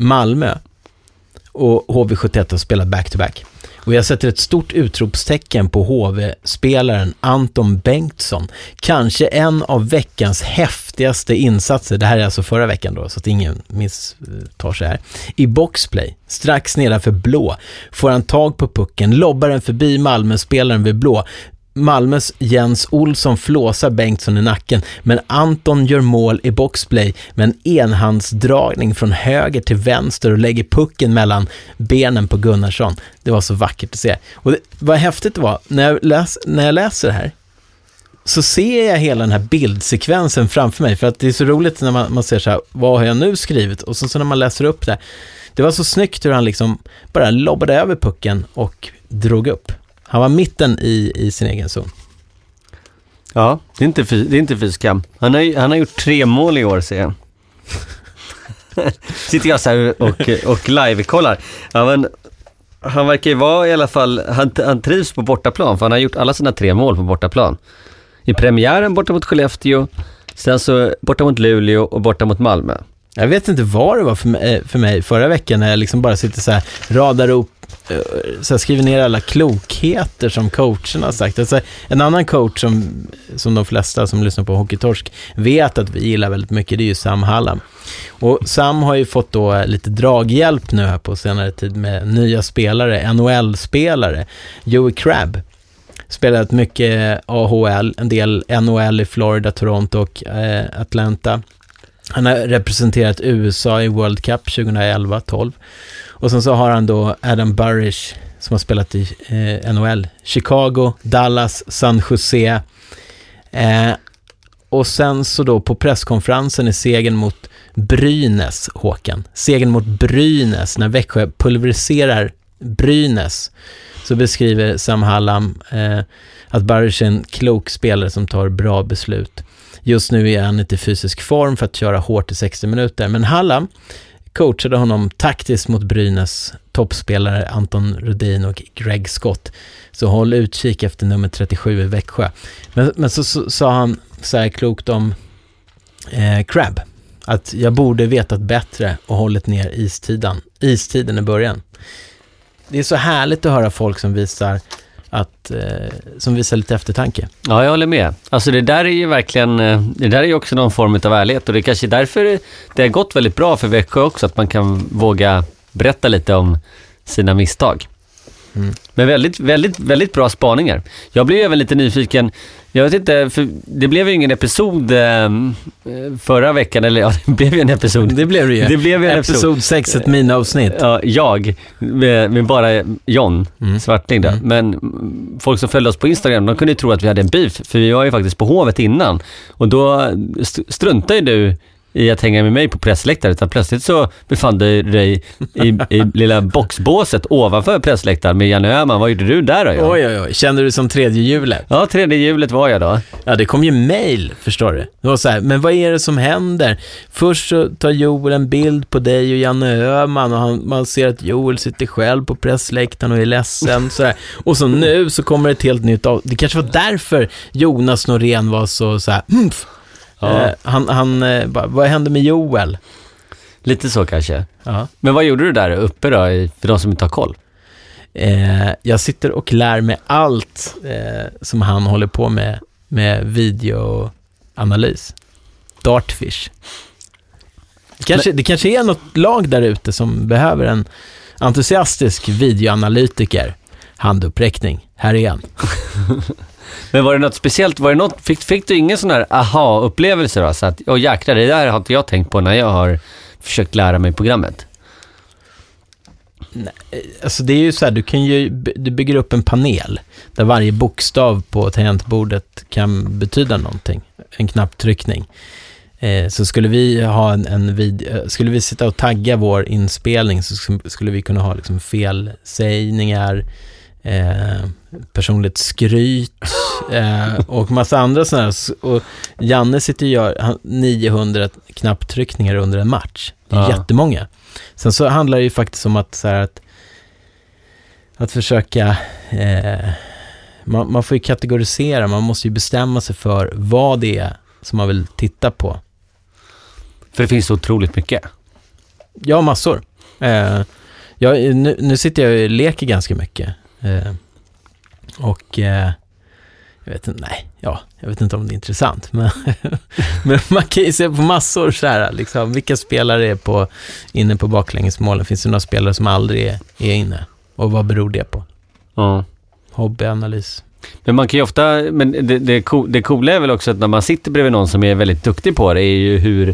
Malmö och HV71 har spelat back-to-back. Och jag sätter ett stort utropstecken på HV-spelaren Anton Bengtsson. Kanske en av veckans häftigaste insatser. Det här är alltså förra veckan då, så att ingen misstar sig här. I boxplay, strax nedanför blå, får han tag på pucken, lobbar den förbi Malmö-spelaren vid blå. Malmös Jens Olsson flåsar Bengtsson i nacken, men Anton gör mål i boxplay med en enhandsdragning från höger till vänster och lägger pucken mellan benen på Gunnarsson. Det var så vackert att se. Och vad häftigt det var, när jag läser det här så ser jag hela den här bildsekvensen framför mig, för att det är så roligt när man ser så här, vad har jag nu skrivit? Och så när man läser upp det var så snyggt hur han liksom bara lobbade över pucken och drog upp. Han var mitten i sin egen zon. Ja, det är inte fyskam. Han har gjort 3 mål i år, ser jag. Sitter jag så här och live-kollar. Ja, men han verkar ju vara i alla fall, han trivs på bortaplan, för han har gjort alla sina 3 mål på bortaplan. I premiären borta mot Skellefteå, sen så borta mot Luleå och borta mot Malmö. Jag vet inte vad det var för mig förra veckan när jag liksom bara sitter så här, radar upp, så här, skriver ner alla klokheter som coachen har sagt. Alltså, en annan coach som de flesta som lyssnar på Hockeytorsk vet att vi gillar väldigt mycket, det är ju Sam Hallam. Och Sam har ju fått då lite draghjälp nu här på senare tid med nya spelare, NHL-spelare. Joey Crabb spelat mycket AHL, en del NHL i Florida, Toronto och Atlanta. Han har representerat USA i World Cup 2011-12. Och sen så har han då Adam Burrish som har spelat i NHL. Chicago, Dallas, San Jose. Och sen så då på presskonferensen i segern mot Brynäs, Håkan. Segern mot Brynäs, när Växjö pulveriserar Brynäs, så beskriver Sam Hallam att Burrish är en klok spelare som tar bra beslut. Just nu är han inte i fysisk form för att köra hårt i 60 minuter. Men Hallam coachade honom taktiskt mot Brynäs toppspelare Anton Rudin och Greg Scott. Så håll utkik efter nummer 37 i Växjö. Men så sa han så här klokt om Crabb. Att jag borde vetat bättre och hållit ner istiden i början. Det är så härligt att höra folk som visar lite eftertanke. Ja, jag håller med. Alltså det där är ju verkligen, det där är ju också någon form av ärlighet, och det är kanske därför det har gått väldigt bra för Växjö också, att man kan våga berätta lite om sina misstag. Men väldigt, väldigt, väldigt bra spaningar. Jag blev även lite nyfiken. Jag vet inte, för det blev ju ingen episod förra veckan, eller ja, det blev ju en episod. Det blev det ju. Det blev ju en episod 6, ett mini-avsnitt. Ja, jag med bara John Svartling där. Men folk som följde oss på Instagram, de kunde ju tro att vi hade en beef, för vi var ju faktiskt på Hovet innan. Och då struntade ju du i att hänga med mig på pressläktaren, utan plötsligt så befann du dig i lilla boxbåset ovanför pressläktaren med Janne Öhman. Vad gjorde du där då? Oj. Kände du som tredje hjulet? Ja, tredje hjulet var jag då. Ja, det kom ju mejl, förstår du. Det var så här, men vad är det som händer? Först så tar Joel en bild på dig och Janne Öhman, och man ser att Joel sitter själv på pressläktaren och är ledsen. Så här. Och så nu så kommer ett helt nytt av. Det kanske var därför Jonas Norén var så här. Ja. Vad hände med Joel? Lite så kanske. Ja. Men vad gjorde du där uppe då, för de som inte har koll? Jag sitter och lär mig allt som han håller på med videoanalys. Dartfish. Det kanske är något lag där ute som behöver en entusiastisk videoanalytiker. Handuppräckning. Här är han. Men var det något speciellt? Var det något, fick du ingen sån här aha-upplevelse då? Så att, jäklar, det där har inte jag tänkt på när jag har försökt lära mig programmet. Nej, alltså det är ju så här, du bygger upp en panel där varje bokstav på tangentbordet kan betyda någonting. En knapptryckning. Så skulle vi ha en video, skulle vi sitta och tagga vår inspelning, så skulle vi kunna ha liksom felsägningar, personligt skryt och massa andra sådana här. Och Janne sitter och gör 900 knapptryckningar under en match. Det är jättemånga. Sen så handlar det ju faktiskt om att så här, att försöka man får ju kategorisera, man måste ju bestämma sig för vad det är som man vill titta på. För det finns så otroligt mycket. Ja, massor. Nu sitter jag och leker ganska mycket. Jag vet inte om det är intressant, men, men man kan ju se på massor så här, liksom, vilka spelare är inne på baklängesmålen. Finns det några spelare som aldrig är inne? Och vad beror det på? Ja. Hobbyanalys. Men man kan ju ofta, men det coola är väl också att när man sitter bredvid någon som är väldigt duktig på det, är ju hur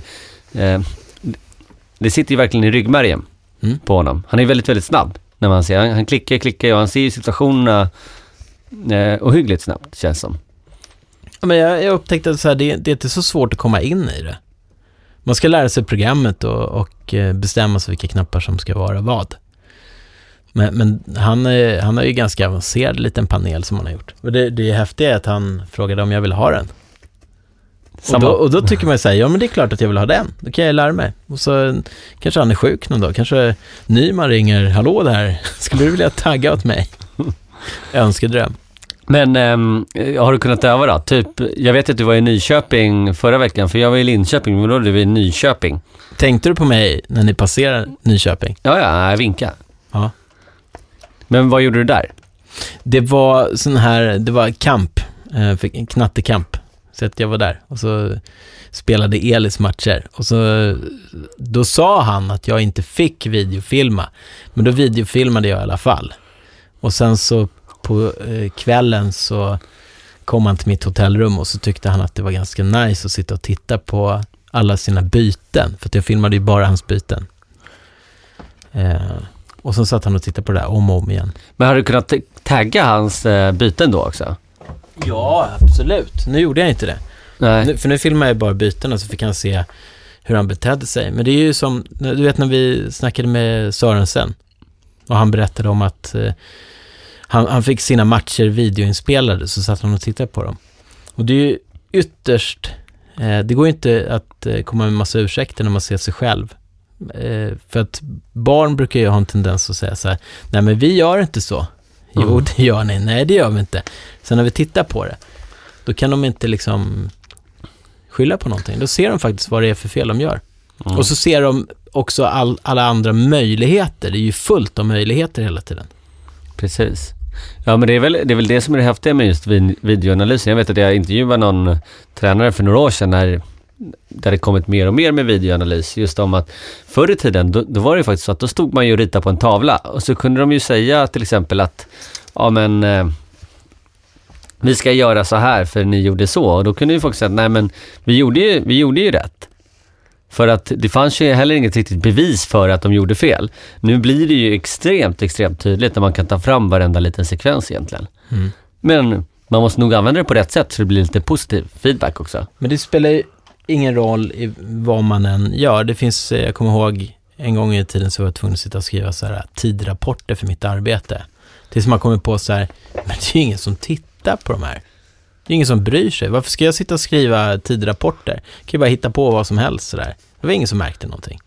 det sitter ju verkligen i ryggmärgen på honom. Han är väldigt, väldigt snabb när man ser. Han klickar och han ser ju situationerna ohyggligt snabbt, känns som. Ja, men jag upptäckte att så här, det är inte så svårt att komma in i det. Man ska lära sig programmet och bestämma sig vilka knappar som ska vara vad. Men han har ju ganska avancerad liten panel som han har gjort. Och det häftiga är att han frågade om jag vill ha den. Och då tycker man så här, ja men det är klart att jag vill ha den. Då kan jag lära mig. Och så kanske han är sjuk någon dag. Kanske Nyman ringer, hallå där, skulle du vilja tagga åt mig? Önskedröm. Men har du kunnat öva då? Typ, jag vet att du var i Nyköping förra veckan, för jag var i Linköping, men då var du i Nyköping. Tänkte du på mig när ni passerade Nyköping? Ja, jag vinkade. Ja. Men vad gjorde du där? Det var kamp, knattekamp. Så att jag var där och så spelade Elis matcher. Och då sa han att jag inte fick videofilma. Men då videofilmade jag i alla fall. Och sen så på kvällen så kom han till mitt hotellrum och så tyckte han att det var ganska nice att sitta och titta på alla sina byten. För att jag filmade ju bara hans byten. Och så satt han och tittade på det där om och om igen. Men har du kunnat tagga hans byten då också? Ja, absolut. Nu gjorde jag inte det. Nej. För nu filmade jag bara bytena så fick han se hur han betedde sig. Men det är ju som, du vet när vi snackade med Sörensen och han berättade om att han fick sina matcher videoinspelade, så satt han och tittade på dem. Och det är ju ytterst, det går inte att komma med massa ursäkter när man ser sig själv. För att barn brukar ju ha en tendens att säga så här, nej men vi gör inte så. Jo, det gör ni. Nej, det gör vi inte. Sen när vi tittar på det, då kan de inte liksom skylla på någonting. Då ser de faktiskt vad det är för fel de gör. Och så ser de också alla andra möjligheter. Det är ju fullt av möjligheter hela tiden. Precis. Ja, men det är väl det som är det häftiga med just videoanalysen. Jag vet att jag intervjuade någon tränare för några år sedan där det kommit mer och mer med videoanalys. Just om att förr i tiden, då var det faktiskt så att då stod man ju och ritade på en tavla. Och så kunde de ju säga till exempel att ja men vi ska göra så här för ni gjorde så. Och då kunde ju folk säga nej men vi gjorde ju rätt. För att det fanns ju heller inget riktigt bevis för att de gjorde fel. Nu blir det ju extremt tydligt när man kan ta fram varenda liten sekvens egentligen. Men man måste nog använda det på rätt sätt så det blir lite positiv feedback också. Men det spelar ju ingen roll i vad man än gör. Det finns, jag kommer ihåg en gång i tiden så var jag tvungen att sitta och skriva så här tidrapporter för mitt arbete. Tills man kommer på så här, men det är ju ingen som tittar på de här. Det är ingen som bryr sig. Varför ska jag sitta och skriva tidrapporter? Jag kan ju bara hitta på vad som helst så där. Det var ingen som märkte någonting.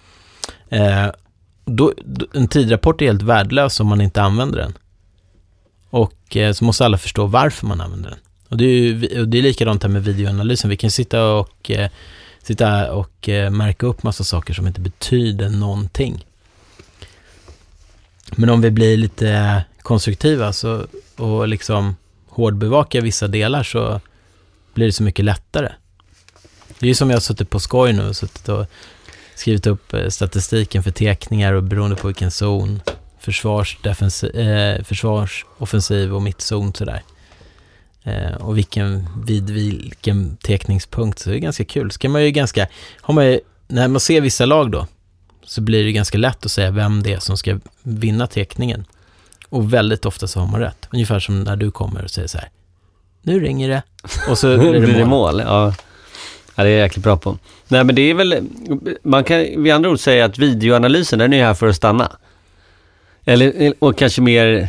En tidrapport är helt värdelös om man inte använder den. Och så måste alla förstå varför man använder den. Och det är likadant här med videoanalysen. Vi kan sitta och märka upp massa saker som inte betyder någonting. Men om vi blir lite konstruktiva och liksom hårdbevaka vissa delar så blir det så mycket lättare. Det är ju som jag har suttit på skoj nu och suttit och skrivit upp statistiken för tekningar och beroende på vilken zon, försvars, offensiv och mittzon sådär. Och vid vilken tekningspunkt, så det är ganska kul. Så kan man ju när man ser vissa lag då, så blir det ganska lätt att säga vem det är som ska vinna tekningen. Och väldigt ofta så har man rätt. Ungefär som när du kommer och säger så här, nu ringer det. Och så blir det mål. Ja, det är jag jäkligt bra på. Nej, men det är väl, man kan vid andra ord säga att videoanalysen, den är här för att stanna. Och kanske mer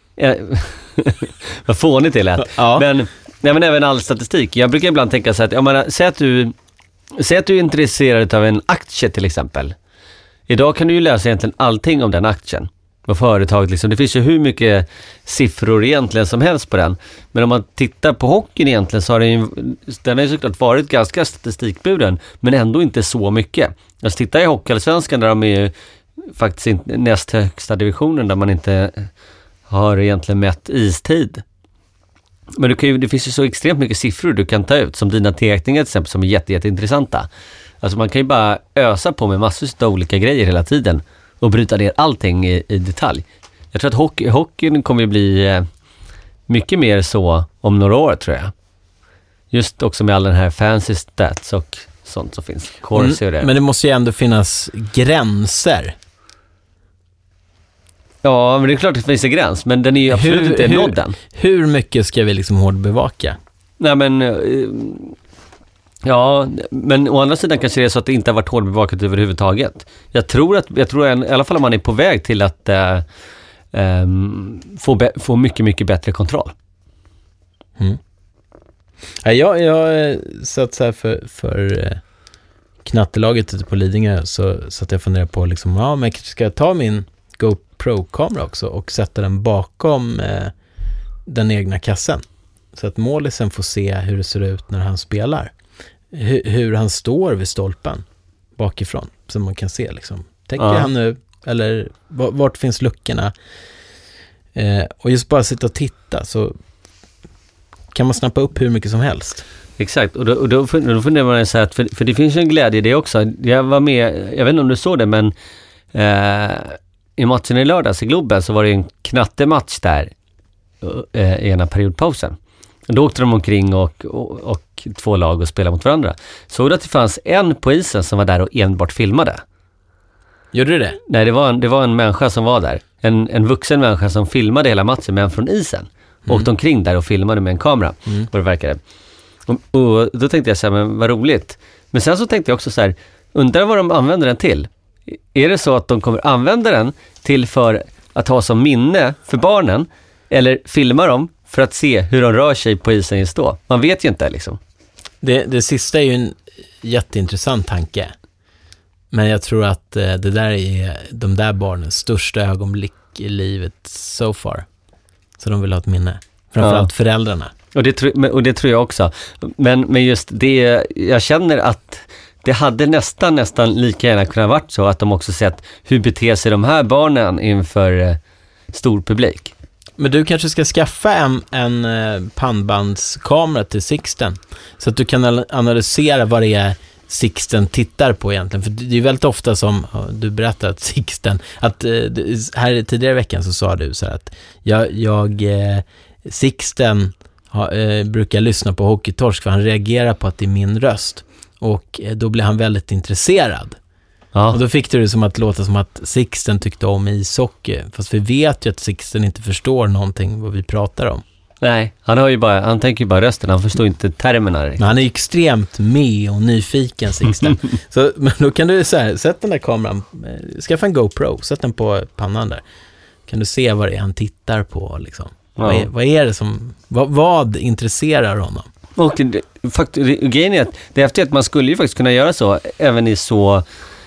vad fånigt det lät. Ja. Men även all statistik. Jag brukar ibland tänka så att säg att du är intresserad av en aktie till exempel. Idag kan du ju läsa egentligen allting om den aktien. Och företaget liksom. Det finns ju hur mycket siffror egentligen som helst på den. Men om man tittar på hockeyn egentligen så har den har ju såklart varit ganska statistikburen. Men ändå inte så mycket. Alltså titta i Hockeyallsvenskan där de är faktiskt inte näst högsta divisionen där man inte har egentligen mätt istid. Men det finns ju så extremt mycket siffror du kan ta ut, som dina teckningar till exempel, som är jätteintressanta. Alltså man kan ju bara ösa på med massor av olika grejer hela tiden och bryta ner allting i detalj. Jag tror att hockeyn kommer ju bli mycket mer så om några år, tror jag. Just också med all den här fancy stats och sånt som finns. Corsi och det. Men det måste ju ändå finnas gränser. Ja, men det är klart att det finns en gräns, men den är ju absolut inte nådd än. Hur mycket ska vi liksom hårdbevaka? Nej, men ja, men å andra sidan kanske det är så att det inte har varit hårdbevakat överhuvudtaget. Jag tror i alla fall att man är på väg till att få mycket, mycket bättre kontroll. Mm. Jag satt så här för knattelaget ute på Lidingö, så att jag funderar på liksom, men jag ska ta min GoPro-kamera också och sätta den bakom den egna kassen. Så att målisen får se hur det ser ut när han spelar. Hur han står vid stolpen bakifrån. Så man kan se liksom. Tänker han nu? Eller vart finns luckorna? Och just bara sitta och titta, så kan man snappa upp hur mycket som helst. Exakt, och då funderar man så här, för det finns ju en glädje i det också. Jag var med, jag vet inte om du såg det, men i matchen i lördags i Globen så var det en knattematch där i ena periodpausen. Då åkte de omkring och två lag och spelade mot varandra. Såg du att det fanns en på isen som var där och enbart filmade? Gjorde du det? Nej, det var en människa som var där. En vuxen människa som filmade hela matchen, men från isen. Åkte omkring där och filmade med en kamera. Vad det verkade. Och då tänkte jag så här, men vad roligt. Men sen så tänkte jag också så här, undrar vad de använder den till. Är det så att de kommer använda den till för att ha som minne för barnen, eller filmar dem för att se hur de rör sig på isen just då? Man vet ju inte liksom. Det sista är ju en jätteintressant tanke. Men jag tror att det där är de där barnens största ögonblick i livet so far. Så de vill ha ett minne. Framförallt föräldrarna. Och det tror jag också. Men just det, jag känner att det hade nästan lika gärna kunnat varit så att de också sett hur beter sig de här barnen inför stor publik. Men du kanske ska skaffa en pannbandskamera till Sixten, så att du kan analysera vad det är Sixten tittar på egentligen. För det är väldigt ofta som du berättar att Sixten, att här tidigare i veckan så sa du så här att Sixten brukar lyssna på Hockeytorsk för han reagerar på att det är min röst, och då blir han väldigt intresserad. Ja. Och då fick det som att låta som att Sixten tyckte om ishockey, fast vi vet ju att Sixten inte förstår någonting vad vi pratar om. Nej, han tänker ju bara rösten, han förstår inte termerna. Men han är extremt med och nyfiken, Sixten. Så men då kan du så här, sätt den där kameran, skaffa en GoPro, sätt den på pannan där. Kan du se vad det är han tittar på liksom. Ja. Vad är det som, vad intresserar honom? Och grejen är att det är efter att man skulle ju faktiskt kunna göra så även i så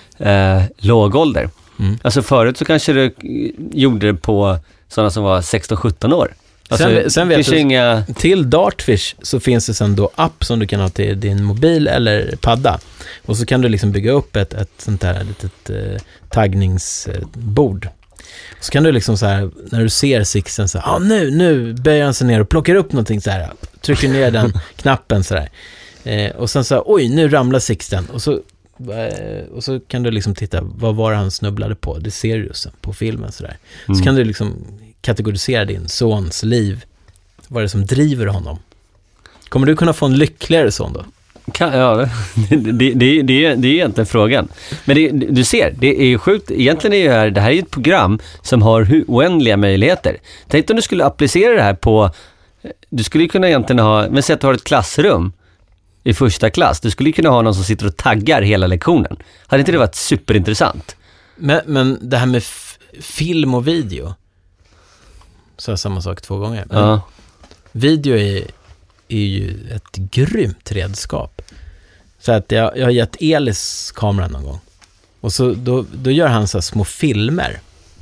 låg ålder. Alltså förut så kanske du gjorde det på sådana som var 16-17 år. Alltså, sen vet du, till Dartfish så finns det sen då app som du kan ha till din mobil eller padda. Och så kan du liksom bygga upp ett sånt här litet taggningsbord. Så kan du liksom så här, när du ser Sixten så här, nu böjer han sig ner och plockar upp någonting så här, trycker ner den knappen så där. Och sen så här, oj, nu ramlar Sixten. Och så kan du liksom titta, vad var han snubblade på? Det ser du sen på filmen så där. Så kan du liksom kategorisera din sons liv. Vad är det som driver honom? Kommer du kunna få en lyckligare son då? Ja, det är egentligen frågan. Men du ser, det är ju sjukt. Egentligen är det här är ett program som har oändliga möjligheter. Tänk om du skulle applicera det här på, du skulle kunna egentligen ha, men säg att du har ett klassrum i första klass. Du skulle kunna ha någon som sitter och taggar hela lektionen. Hade inte det varit superintressant? Men det här med film och video, så är samma sak 2 gånger. Men video är ju ett grymt redskap. Så att jag har gett Elis kameran någon gång. Och så då gör han så här små filmer.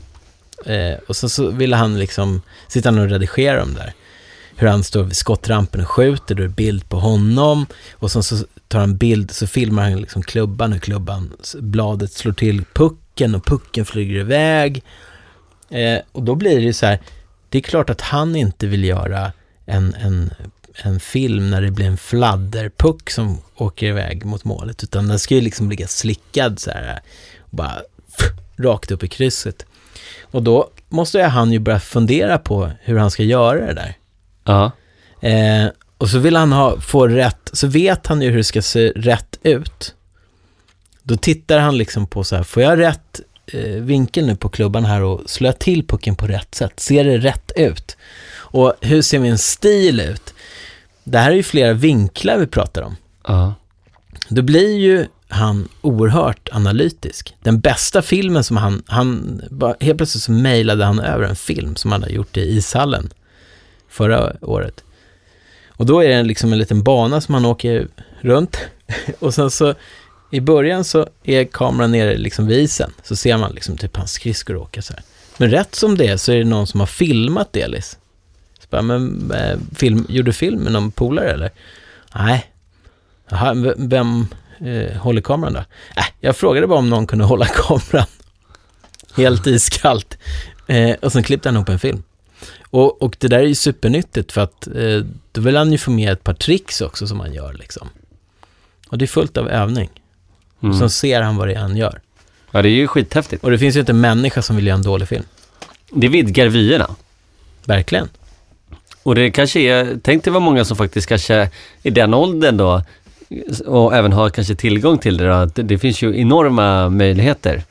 Och så ville han liksom sitta och redigera dem där. Hur han står vid skottrampen och skjuter, då är det bild på honom. Och så tar han bild, så filmar han liksom klubban, hur klubbans bladet slår till pucken. pucken och pucken flyger iväg. Och då blir det ju så här, det är klart att han inte vill göra en film när det blir en fladderpuck som åker iväg mot målet, utan den ska ju liksom ligga slickad så här och bara rakt upp i krysset. Och då måste han ju börja fundera på hur han ska göra det där. Ja. Och så vill han få rätt, så vet han ju hur det ska se rätt ut. Då tittar han liksom på så här, får jag rätt vinkel nu på klubban här och slå till pucken på rätt sätt? Ser det rätt ut? Och hur ser min stil ut? Det här är ju flera vinklar vi pratar om. Ja. Då blir ju han oerhört analytisk. Den bästa filmen som han helt plötsligt så mejlade han över en film som han hade gjort i ishallen förra året. Och då är det liksom en liten bana som han åker runt. Och sen så i början så är kameran nere liksom vid isen. Så ser man liksom typ hans skridskor åka så här. Men rätt som det så är det någon som har filmat det, Elis. Så bara, men gjorde film med någon polare eller? Nej. Aha, vem håller kameran då? Jag frågade bara om någon kunde hålla kameran. Helt iskallt. Och sen klippte han upp en film. Och det där är ju supernyttigt för att då vill han ju få med ett par tricks också som han gör liksom. Och det är fullt av övning. Och sen ser han vad det är han gör. Ja, det är ju skithäftigt. Och det finns ju inte en människa som vill göra en dålig film. Det vidgar vyerna. Verkligen. Och det kanske är, tänk dig vad många som faktiskt kanske i den åldern då och även har kanske tillgång till det då, att det finns ju enorma möjligheter.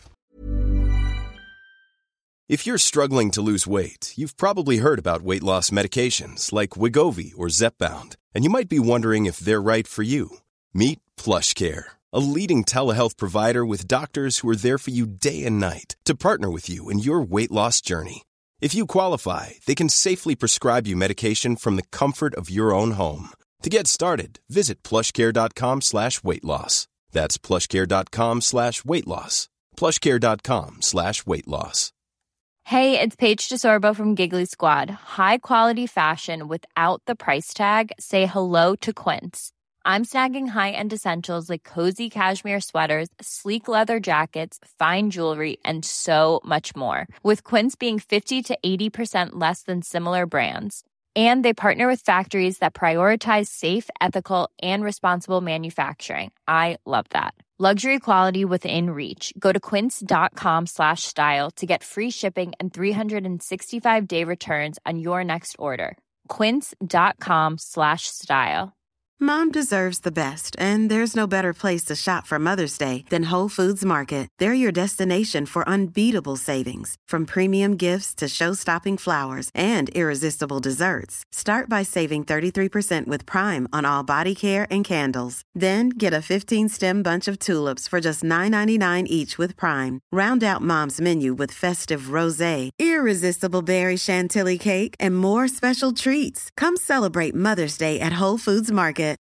If you're struggling to lose weight, you've probably heard about weight loss medications like Wegovy or Zepbound, and you might be wondering if they're right for you. Meet PlushCare, a leading telehealth provider with doctors who are there for you day and night to partner with you in your weight loss journey. If you qualify, they can safely prescribe you medication from the comfort of your own home. To get started, visit plushcare.com/weightloss. That's plushcare.com/weightloss. plushcare.com/weightloss. Hey, it's Paige DeSorbo from Giggly Squad. High quality fashion without the price tag. Say hello to Quince. I'm snagging high-end essentials like cozy cashmere sweaters, sleek leather jackets, fine jewelry, and so much more. With Quince being 50 to 80% less than similar brands. And they partner with factories that prioritize safe, ethical, and responsible manufacturing. I love that. Luxury quality within reach. Go to quince.com/style to get free shipping and 365-day returns on your next order. Quince.com/style. Mom deserves the best, and there's no better place to shop for Mother's Day than Whole Foods Market. They're your destination for unbeatable savings, from premium gifts to show-stopping flowers and irresistible desserts. Start by saving 33% with Prime on all body care and candles. Then get a 15-stem bunch of tulips for just $9.99 each with Prime. Round out Mom's menu with festive rosé, irresistible berry chantilly cake, and more special treats. Come celebrate Mother's Day at Whole Foods Market.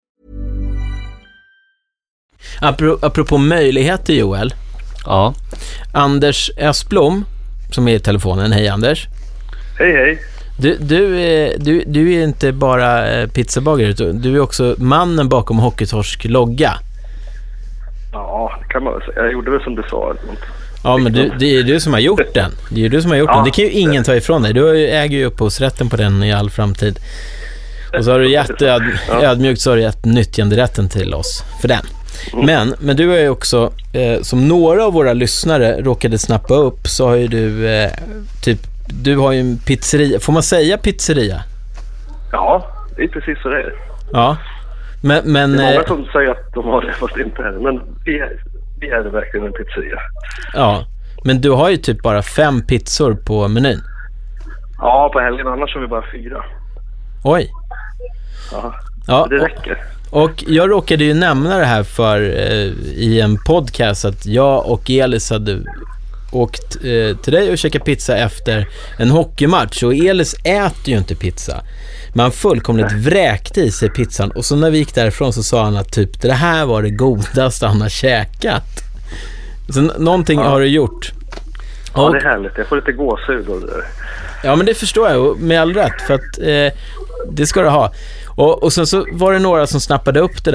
Apropå möjligheter, Joel. Ja. Anders Östblom, som är i telefonen. Hej Anders. Hej hej. Du är inte bara pizzabagare, du är också mannen bakom Hockeytorsk logga. Ja, det kan man väl säga. Jag gjorde väl som du sa. Ja, men det är du som har gjort den. Det är du som har gjort den. Det kan ju ingen ta ifrån dig. Du äger ju upphovsrätten på den i all framtid. Och så har du ödmjukt så har du gett nyttjanderätten till oss för den. Men du är ju också, som några av våra lyssnare råkade snappa upp, så har ju du du har ju en pizzeria. Får man säga pizzeria? Ja, det är precis så det är. Ja. Men det är många som säger att de har det fast inte är det. Men vi är det verkligen en pizzeria. Ja, men du har ju typ bara 5 pizzor på menyn. Ja, på helgen, annars har vi bara 4. Oj. Ja, det räcker. Och jag råkade ju nämna det här i en podcast att jag och Elis hade åkt till dig och käkat pizza efter en hockeymatch. Och Elis äter ju inte pizza. Man fullkomligt vräkte i sig pizzan. Och så när vi gick därifrån så sa han att typ det här var det godaste han har käkat. Så någonting har du gjort. Ja, det är härligt. Jag får lite gåshud och det där. Ja, men det förstår jag med all rätt. För att det ska du ha. Och sen så var det några som snappade upp det där.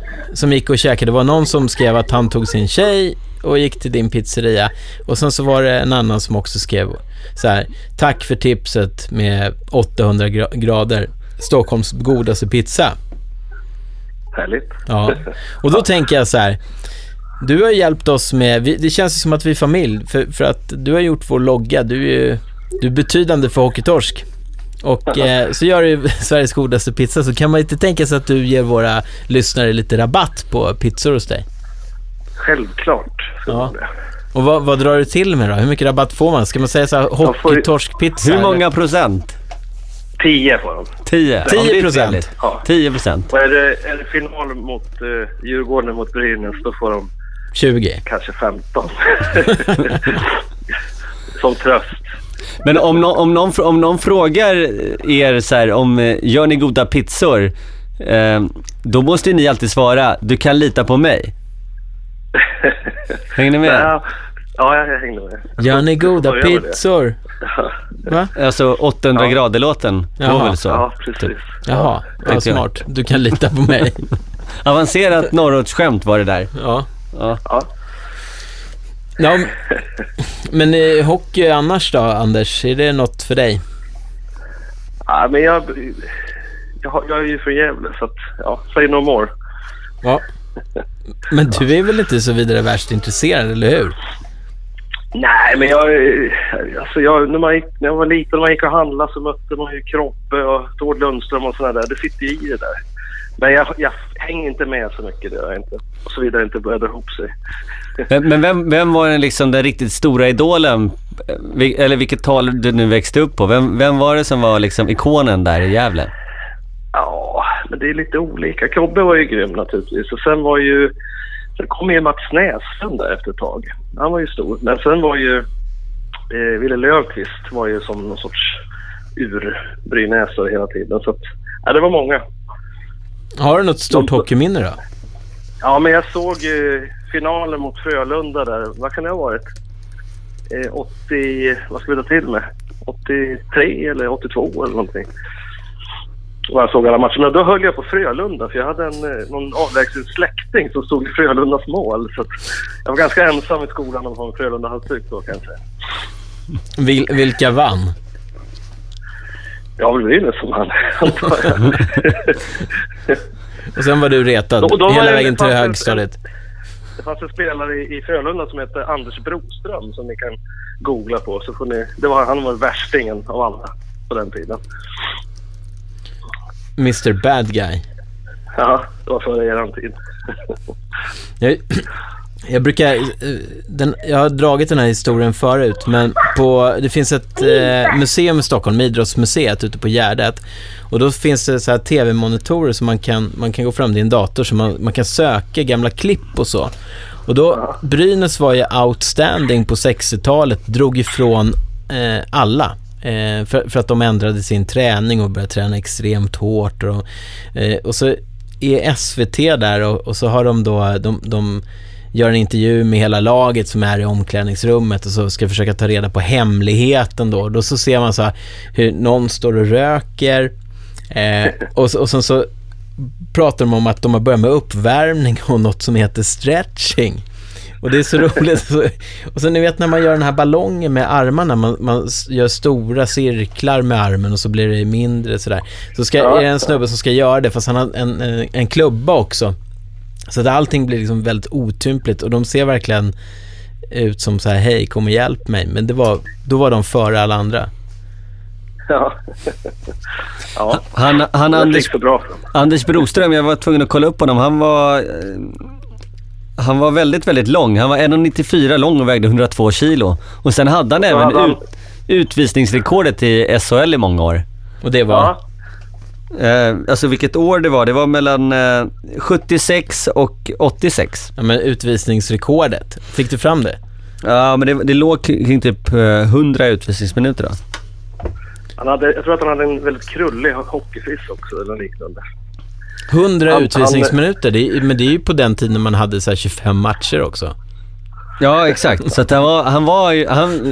som gick och käkade. Det var någon som skrev att han tog sin tjej och gick till din pizzeria. Och sen så var det en annan som också skrev så här: tack för tipset med 800 grader. Stockholms godaste pizza. Härligt. Ja. Och då tänker jag så här: du har hjälpt oss med, det känns som att vi är familj, för att du har gjort vår logga. Du är betydande för Hockeytorsk. Och så gör du Sveriges godaste pizza, så kan man inte tänka sig att du ger våra lyssnare lite rabatt på pizzor hos dig. Självklart. Ja. Och vad drar du till med då? Hur mycket rabatt får man? Ska man säga så här, Hockeytorsk-pizza? Hur många procent? 10 får de. 10%? Ja. 10%. Och är det final mot Djurgården mot Brynäs, då får de 20. Kanske 15. Som tröst. Men om någon frågar er så här, om gör ni goda pizzor, då måste ni alltid svara: du kan lita på mig. Hänger ni med? Ja, jag hängde med. Gör ni goda pizzor? Va? Alltså 800 grader låten. Jaha. Väl så. Ja, precis. Typ. Jaha, ja, smart. Du kan lita på mig. Avancerat norrortsskämt var det där. Ja. Ja. Ja, men hockey annars då, Anders? Är det något för dig? Ja, men jag är ju för jävla, så att, ja, say no more. Ja. Men du är väl inte så vidare värst intresserad, eller hur? Nej, men när jag var liten och man gick och handlade, så mötte man ju Kroppe och Tord Lundström och sådär där. Det sitter ju i det där. Men jag hänger inte med så mycket, det gör jag inte. Och så vidare inte började ihop sig. Men vem var den riktigt stora idolen? Eller vilket tal du nu växte upp på? Vem var det som var liksom ikonen där i Gävle? Ja, men det är lite olika. Krobbe var ju grym naturligtvis. Och sen kom ju Mats Näslund där efter ett tag. Han var ju stor. Men sen var ju Ville Löfqvist var ju som någon sorts urbrynäsare hela tiden. Så att, det var många. Har du något stort hockeyminne då? Ja, men jag såg finalen mot Frölunda där. Vad kan det ha varit? 80, vad ska vi ta till med? 83 eller 82 eller någonting. Och jag såg alla matcherna. Då höll jag på Frölunda, för jag hade någon avlägsen släkting som stod i Frölundas mål. Så att jag var ganska ensam i skolan om en Frölunda-halsduk då, kanske. Vilka vann? Ja, det blir det som han, antar jag. Och sen var du retad hela vägen till högstadiet. Det fanns en spelare i Frölunda som heter Anders Broström, som ni kan googla på. Så får ni, han var värstingen av alla på den tiden. Mr. Bad Guy. Ja, det var före eran tid. Jag brukar... jag har dragit den här historien förut, men det finns ett museum i Stockholm, Idrottsmuseet ute på Gärdet. Och då finns det så här tv-monitorer som man kan gå fram till en dator, så man kan söka gamla klipp och så. Och då, Brynäs var ju outstanding på 60-talet, drog ifrån alla. För att de ändrade sin träning och började träna extremt hårt. Och så är SVT där och så har de då... De gör en intervju med hela laget som är i omklädningsrummet och så ska försöka ta reda på hemligheten då. Då så ser man så här hur någon står och röker och sen så pratar de om att de har börjat med uppvärmning och något som heter stretching. Och det är så roligt. Och så ni vet när man gör den här ballongen med armarna, man gör stora cirklar med armen och så blir det mindre sådär. Så är det en snubbe som ska göra det, fast han har en klubba också. Så att allting blir liksom väldigt otympligt och de ser verkligen ut som så här: hej, kom och hjälp mig. Men då var de före alla andra. Ja. Han Anders Broström, jag var tvungen att kolla upp honom. Han var väldigt, väldigt lång. Han var 1,94 lång och vägde 102 kilo. Och sen hade han även utvisningsrekordet i SHL i många år. Och det var... alltså vilket år det var mellan 76 och 86. Ja, men utvisningsrekordet, fick du fram det? Ja, men det låg kring typ 100 utvisningsminuter då. Jag tror att han hade en väldigt krullig hockeyfriss också eller liknande. 100 utvisningsminuter, men det är ju på den tiden man hade så här 25 matcher också. Ja, exakt. Så att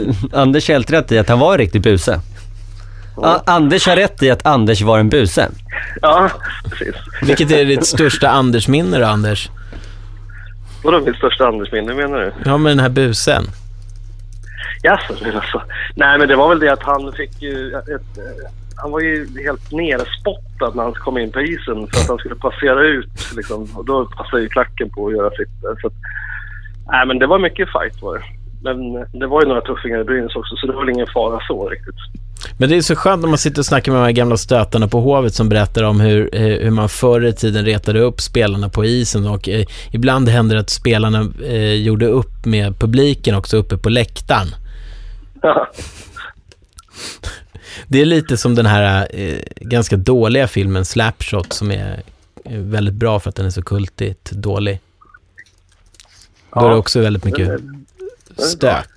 Anders helt rätt i att han var en riktig buse. Anders har rätt i att Anders var en buse. Ja, precis. Vilket är ditt största Anders-minne då, Anders? Vadå mitt största Anders-minne menar du? Ja, med den här busen. Jaså, alltså. Nej, men det var väl det att han fick ju han var ju helt nerspottad när han kom in på isen för att han skulle passera ut liksom, och då passade ju klacken på att göra sitt där. Så att, nej, men det var mycket fight var det. Men det var ju några tuffingar i Brynäs också, så det var väl ingen fara så riktigt. Men det är så skönt när man sitter och snackar med de här gamla stötarna på Hovet som berättar om hur man förr i tiden retade upp spelarna på isen, och ibland hände det att spelarna gjorde upp med publiken också uppe på läktaren. Ja. Det är lite som den här ganska dåliga filmen Slapshot, som är väldigt bra för att den är så kultigt dålig. Då är det också väldigt mycket stök.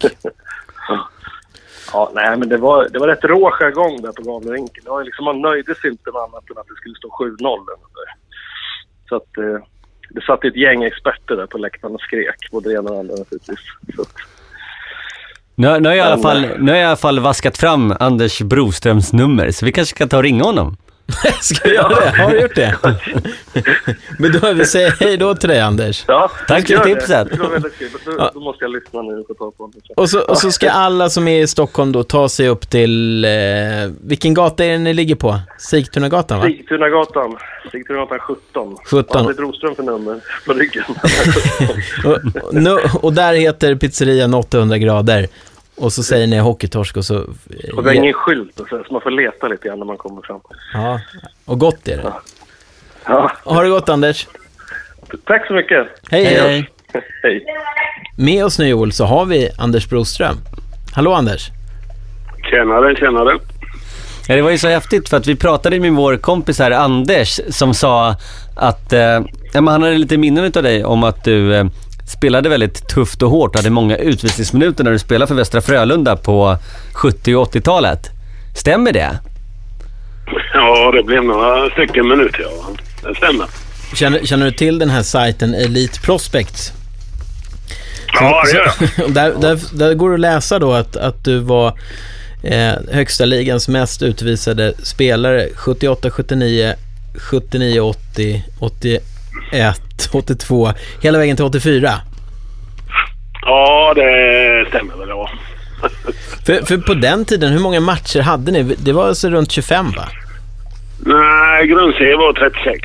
Ja, nej, men det var rätt rå jargong där på Gavlerinken. Det var liksom, man nöjde sig inte med annat än att det skulle stå 7-0 där. Så att det satt ett gäng experter där på läktaren och skrek både det ena och andra naturligtvis. Så att, nu har jag i alla fall vaskat fram Anders Broströms nummer, så vi kanske ska ta och ringa honom. Ska vi göra det? Har du gjort det? Men då vi säger hej då till dig, Anders. Ja, tack för tipset. Det var väldigt kul. Då måste jag lyssna nu och ta på honom. Och så ska alla som är i Stockholm då ta sig upp till vilken gata är det ni ligger på? Sigtunagatan, va? Sigtunagatan 17. Anders Broström för nummer på ryggen. och där heter pizzerian 800 grader. Och så säger ni hockeytorsk och så... Och det är ingen skylt, så man får leta lite grann när man kommer fram. Ja, och gott är det. Ja. Har det gått, Anders? Tack så mycket. Hej. Hej. Med oss nu, Joel, så har vi Anders Broström. Hallå, Anders. Tjenare. Ja, det var ju så häftigt för att vi pratade med vår kompis här, Anders, som sa att han hade lite minnen av dig om att du... spelade väldigt tufft och hårt och hade många utvisningsminuter när du spelade för Västra Frölunda på 70- och 80-talet. Stämmer det? Ja, det blev några stycken minuter, ja. Det stämmer. Känner du till den här sajten Elite Prospects? Ja, det gör jag. Där går det att läsa då att du var högsta ligans mest utvisade spelare 78, 79, 79, 80, 81, 82, hela vägen till 84. Ja, det stämmer väl då. För på den tiden, hur många matcher hade ni? Det var alltså runt 25, va? Nej, grundserie var 36.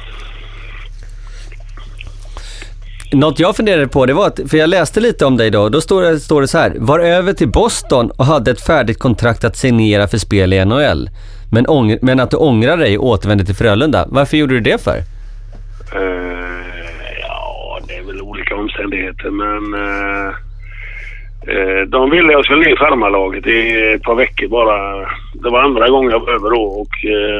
Något jag funderade på, det var att, för jag läste lite om dig då står det så här: var över till Boston och hade ett färdigt kontrakt att signera för spel i NHL. Men att du ångrar dig och återvände till Frölunda. Varför gjorde du det för? Ja, det är väl olika omständigheter, men de ville jag skulle ner i farmarlaget i ett par veckor bara. Det var andra gången jag var över då, och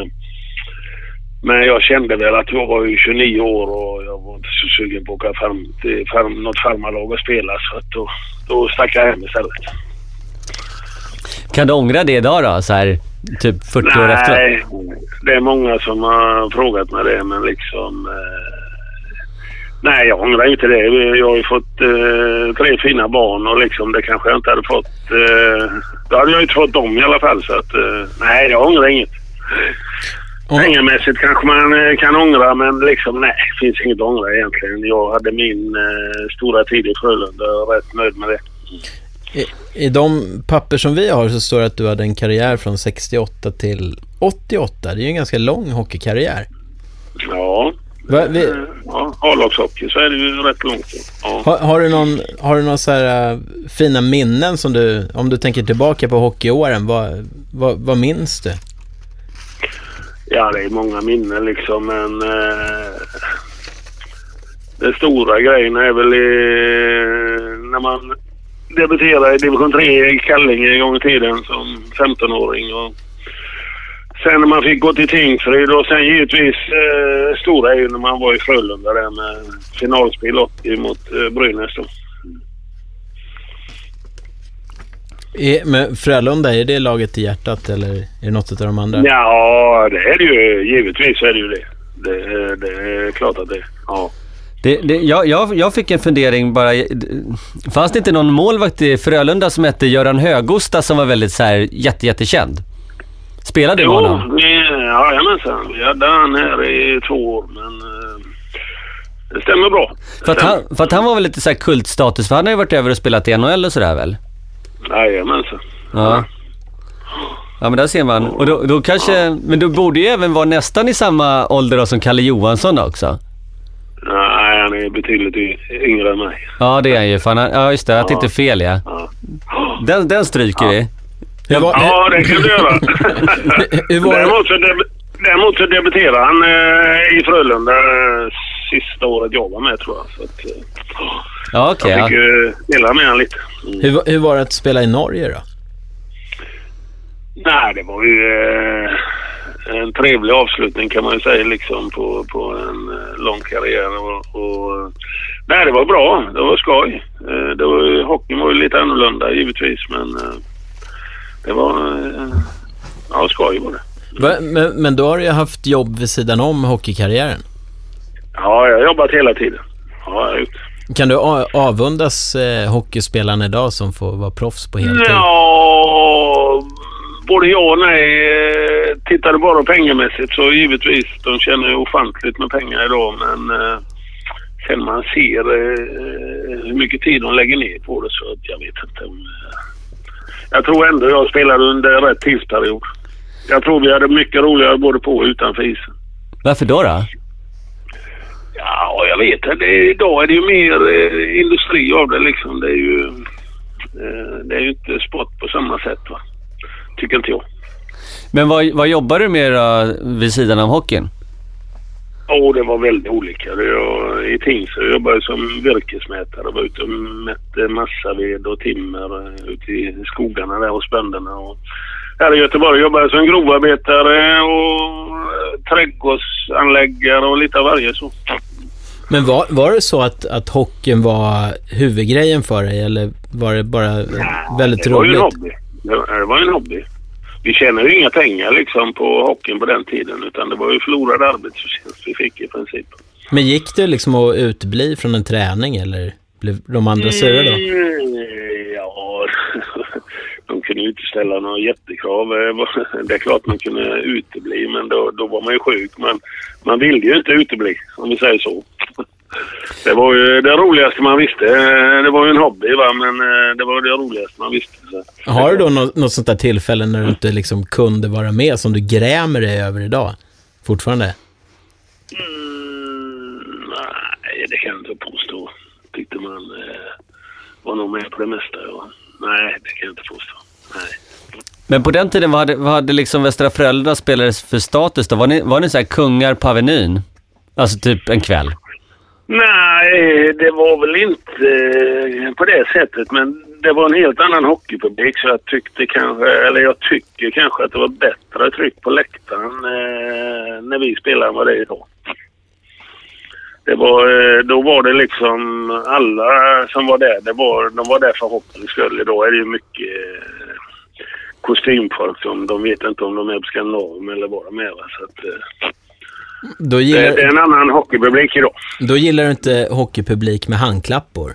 men jag kände väl att jag var ju 29 år och jag var inte så sugen på att åka till något farmarlag och spela, så att då stack jag hem istället. Kan du ångra det idag då, så här typ 40 år efter? Nej, det är många som har frågat mig det, men liksom nej, jag ångrar inte det. Jag har ju fått 3 fina barn och liksom det kanske jag inte hade fått då hade jag inte fått dem i alla fall, så att nej, jag ångrar inget. Pengamässigt kanske man kan ångra, men liksom nej, det finns inget att ångra egentligen. Jag hade min stora tid i Frölunda och rätt nöjd med det. I de papper som vi har så står det att du hade en karriär från 68 till 88. Det är ju en ganska lång hockeykarriär. Ja. A-lagshockey så är det ju rätt långt. Ja. Har du någon så här fina minnen som du, om du tänker tillbaka på hockeyåren, vad minns du? Ja, det är många minnen liksom, men den stora grejen är väl när man debuterade i division 3 i Kallinge en gång i tiden som 15-åring, och sen när man fick gå till Tingsryd, och sen givetvis stora är ju när man var i Frölunda där med finalspel 80 mot Brynäs då. Men Frölunda, är det laget i hjärtat eller är det något av de andra? Ja, det är det ju. Givetvis är det ju det. Det är klart att det, ja. Jag fick en fundering bara. Fanns det inte någon målvakt i Frölunda som hette Göran Högosta som var väldigt så här jättekänd? Spelade du honom? Jajamensan, vi hade han här i 2 år, men det stämmer bra. För att han var väl lite så här kultstatus, för han har ju varit över och spelat i NHL och sådär väl? Jajamensan. Ja. Ja, men där ser man. Och då kanske, men då borde ju även vara nästan i samma ålder då som Kalle Johansson också. Nej, han är betydligt yngre än mig. Ja, det är han ju. Ja, just det. Jag tänkte fel, ja. Den stryker vi. Ja, det kan du göra. Däremot så debuterade han i Frölunda sista året jag var med, tror jag. Så att, ja, okej. Jag fick spela med han lite. Hur var det att spela i Norge då? Nej, det var ju en trevlig avslutning kan man ju säga liksom på en lång karriär. Nej, det var bra. Det var skoj. Hockeyn var ju lite annorlunda givetvis, men det var skoj var det. Men då har du ju haft jobb vid sidan om hockeykarriären. Ja, jag har jobbat hela tiden. Ja, jag har gjort. Kan du avundas hockeyspelarna idag som får vara proffs på heltid? Ja, både ja och nej. Tittar du bara pengamässigt så givetvis, de tjänar ju ofantligt med pengar idag, men sen man ser hur mycket tid de lägger ner på det, så att jag vet inte om... Jag tror ändå jag spelade under rätt tidsperiod. Jag tror vi hade mycket roligare både på och utanför isen. Varför då? Ja, jag vet inte. Idag är det ju mer industri av det liksom. Det är ju inte sport på samma sätt, va? Tycker inte jag. Men vad jobbar du med då, vid sidan av hockeyn? Det var väldigt olika. I Tingsryd jobbade jag som virkesmätare. Jag var ute och mätte massaved och timmer ute i skogarna där hos bönderna. Och här i Göteborg jobbade jag som grovarbetare och trädgårdsanläggare och lite av varje så. Men var det så att hockeyn var huvudgrejen för dig, eller var det bara väldigt roligt? Det var ju en hobby. Vi tjänade ju inga pengar liksom på hockeyn på den tiden, utan det var ju förlorad arbetsförtjänst vi fick i princip. Men gick det liksom att utbli från en träning, eller blev de andra sura då? Ja, de kunde ju inte ställa några jättekrav. Det är klart man kunde utebli, men då var man ju sjuk. Men man ville ju inte utebli, om vi säger så. Det var ju det roligaste man visste. Det var ju en hobby, va? Men det var det roligaste man visste. Så. Har du då något sånt där tillfälle när du inte liksom kunde vara med som du grämer dig över idag? Fortfarande? Nej, det kan jag inte påstå. Tyckte man var nog med på det mesta. Ja. Nej, det kan jag inte påstå. Nej. Men på den tiden, vad hade liksom Västra Frölunda spelare för status då? Var ni så här kungar på Avenyn? Alltså typ en kväll? Nej, det var väl inte på det sättet, men det var en helt annan hockeypublik, så jag tycker kanske att det var bättre tryck på läktaren när vi spelade med det idag. Då var det liksom alla som var där, de var där för hockeyns skull. Idag är det ju mycket kostymfolk som de vet inte om de är på Skandinavien eller vad de är. Så att, det är en annan hockeypublik idag. Då gillar du inte hockeypublik med handklappor?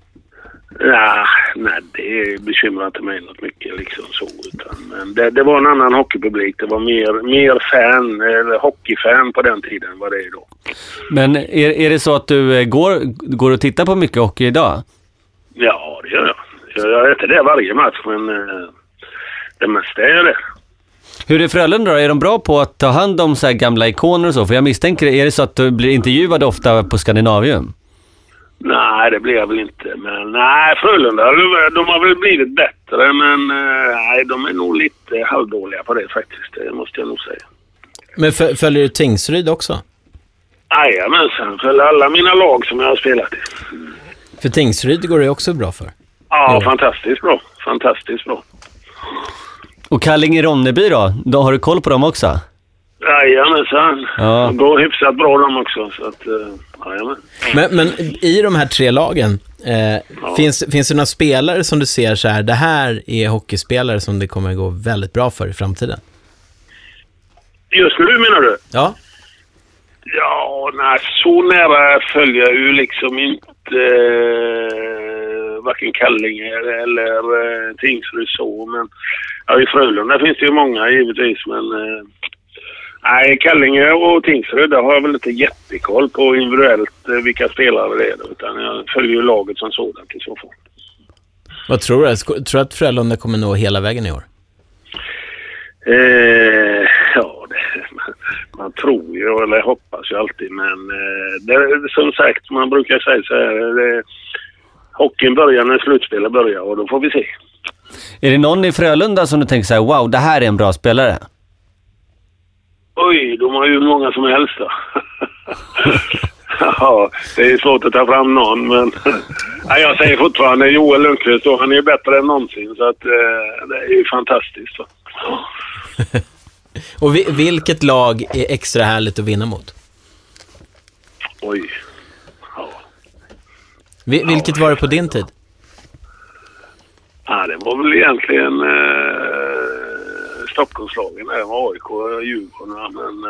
Nej, det bekymrar inte mig något mycket liksom så. Men det var en annan hockeypublik. Det var mer fan, eller hockeyfan på den tiden var det idag. Men är det så att du går och tittar på mycket hockey idag? Ja, det gör jag. Jag äter det varje match, men det mesta är det. Hur är Frölunda då? Är de bra på att ta hand om så här gamla ikoner och så? För jag misstänker, är det så att du blir intervjuad ofta på Skandinavium? Nej, det blir jag väl inte. Men nej, Frölunda, de har väl blivit bättre, men nej, de är nog lite halvdåliga på det faktiskt. Det måste jag nog säga. Men följer du Tingsryd också? Nej, men sen följer alla mina lag som jag har spelat i. För Tingsryd går det också bra för? Ja, fantastiskt bra. Fantastiskt bra. Och Kallinge-Ronneby då har du koll på dem också? Jajamensan. Ja. De går hyfsat bra dem också. Så att, men i de här 3 lagen, finns det några spelare som du ser så här, det här är hockeyspelare som det kommer att gå väldigt bra för i framtiden? Just nu menar du? Ja. Ja, nej, så nära följer jag ju liksom inte varken Kallinge eller Tingsryd så, men ja, i Frölunda finns det ju många givetvis, men Nej, Kallinge och Tingsryd, där har jag väl inte jättekoll på individuellt vilka spelare det är. Utan jag följer ju laget som sådant i så fall. Vad tror du? Tror du att Frölunda kommer nå hela vägen i år? Ja, man tror ju, eller hoppas ju alltid. Men det, som sagt, man brukar säga så här. Hockeyn börjar när slutspelet börjar och då får vi se. Är det någon i Frölunda som du tänker så här, wow, det här är en bra spelare? Oj, de har ju många som helst då. Ja, det är svårt att ta fram någon, men ja, jag säger fortfarande Joel Lundqvist, och han är ju bättre än någonsin, så att det är ju fantastiskt. Så. Och vilket lag är extra härligt att vinna mot? Oj. Ja. Vilket var det på din tid? Ja, det var väl egentligen Stockholmslagen, det var AIK och Djurgården, men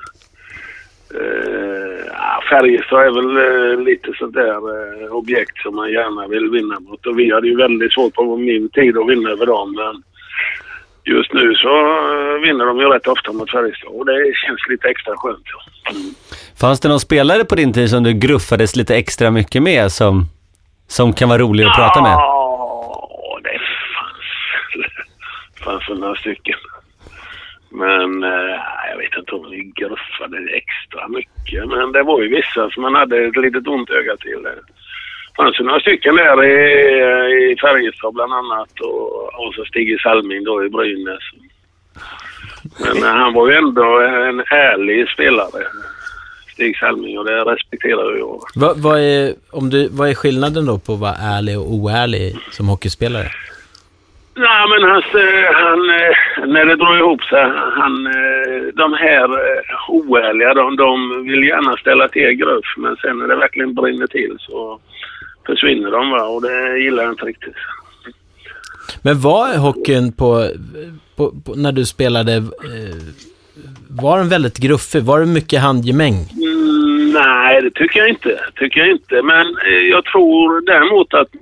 Färjestad är väl lite sådär objekt som man gärna vill vinna mot, och vi hade ju väldigt svårt på min tid att vinna över dem, men just nu så vinner de ju rätt ofta mot Färjestad, och det känns lite extra skönt. Fanns det någon spelare på din tid som du gruffades lite extra mycket med som kan vara rolig att prata med? Ja, det fanns några stycken. Men jag vet inte om vi gruffade extra mycket. Men det var ju vissa som man hade ett litet ont öga till. Det fanns ju några stycken där i Färjestad bland annat. Och så Stig Salming då i Brynäs. Men han var ju ändå en ärlig spelare. Stig Salming, och det respekterar jag. Vad är skillnaden då på att vara ärlig och oärlig som hockeyspelare? Nej, men han, när det drar ihop sig, de här oärliga, de vill gärna ställa till gruff, men sen när det verkligen brinner till så försvinner de, va? Och det gillar jag inte riktigt. Men var hockeyn på när du spelade, var den väldigt gruffig? Var det mycket handgemäng? Nej, det tycker jag inte. Men jag tror däremot att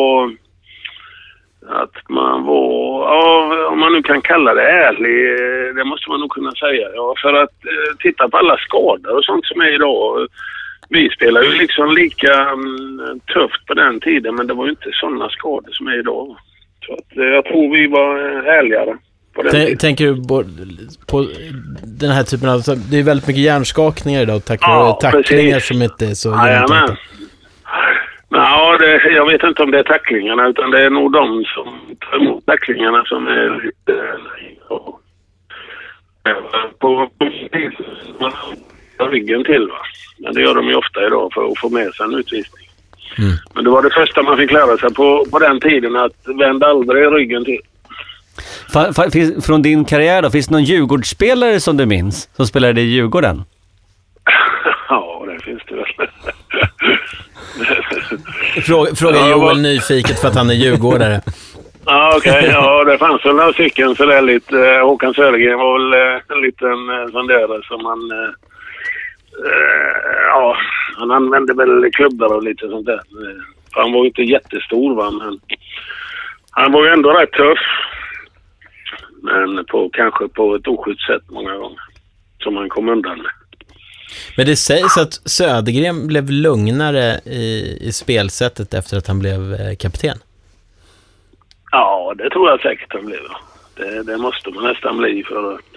man var, ja, om man nu kan kalla det ärlig, det måste man nog kunna säga. Ja, för att titta på alla skador och sånt som är idag. Vi spelar ju liksom lika tufft på den tiden, men det var ju inte sådana skador som är idag. Så att, jag tror vi var ärligare på den tiden. Tänker du på den här typen av, det är väldigt mycket hjärnskakningar idag tack vare tacklingar precis. Som inte är så genomtänkta. Ja, jag vet inte om det är tacklingarna, utan det är nog de som tar emot tacklingarna som är lite på ryggen till, va. Men det gör de ju ofta idag för att få med sig en utvisning. Men det var det första man fick lära sig på den tiden, att vända aldrig ryggen till. Från din karriär då, finns det någon Djurgårdsspelare som du minns som spelade i Djurgården? Ja, det finns det väl. Fråga Joel nyfiket för att han är djurgårdare. Ja, okej. Ja, det fanns väl några stycken så där lite. Håkan Södergren var väl en liten sån där som han använde väl klubbar och lite sånt där. Han var ju inte jättestor, va, men han var ju ändå rätt tuff. Men kanske på ett oskyldigt sätt många gånger som han kom undan med. Men det sägs att Södergren blev lugnare i spelsättet efter att han blev kapten. Ja, det tror jag säkert han blev. Det måste man nästan bli, för att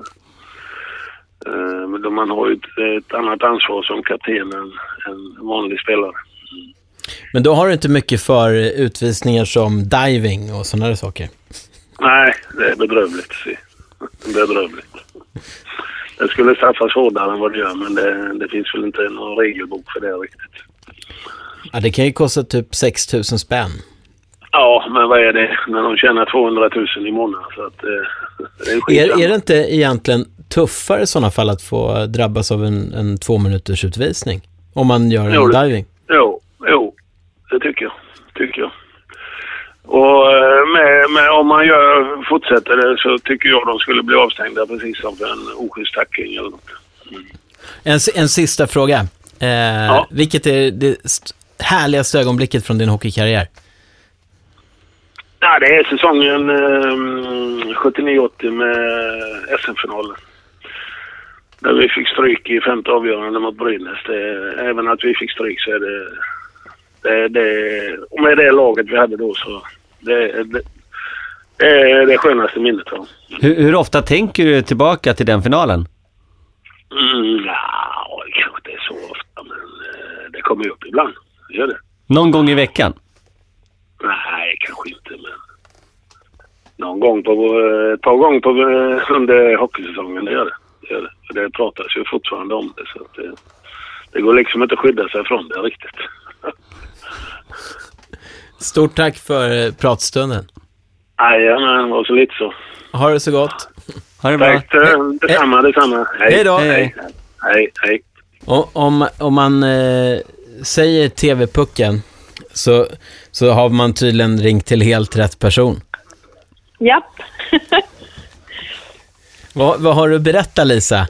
men man har ju ett annat ansvar som kapten än vanlig spelare. Men då har du inte mycket för utvisningar som diving och sådana saker? Nej, det är bedrövligt. Bedrövligt. Det skulle straffas hårdare än vad det gör, men det finns väl inte någon regelbok för det riktigt. Ja, det kan ju kosta typ 6 000 spänn. Ja, men vad är det när de tjänar 200 000 i månaden? Så att, det är det inte egentligen tuffare i sådana fall att få drabbas av en 2 minuters utvisning? Om man gör en diving? Jo, det tycker jag. Och om man fortsätter det, så tycker jag de skulle bli avstängda precis som för en oschysst tackling eller något. En sista fråga. Vilket är det härligaste ögonblicket från din hockeykarriär? Ja, det är säsongen 79-80 med SM-finalen. Där vi fick stryk i 5:e avgörande mot Brynäs. Även att vi fick stryk så är det och med det laget vi hade då så det är det skönaste minnet. Va? Hur ofta tänker du tillbaka till den finalen? Kanske inte så ofta, men det kommer ju upp ibland. Gör det. Någon gång i veckan? Nej, kanske inte, men någon gång ett par gånger under hockeysäsongen, det gör det. För det pratas ju fortfarande om det, så att det går liksom inte att skydda sig från det riktigt. Stort tack för pratstunden. Men var så lite så. Ha det så gott. Ha det bra. Tack, detsamma. Hej då. Hej. Och om man säger TV-pucken så har man tydligen ringt till helt rätt person. Japp. Vad har du att berätta, Lisa?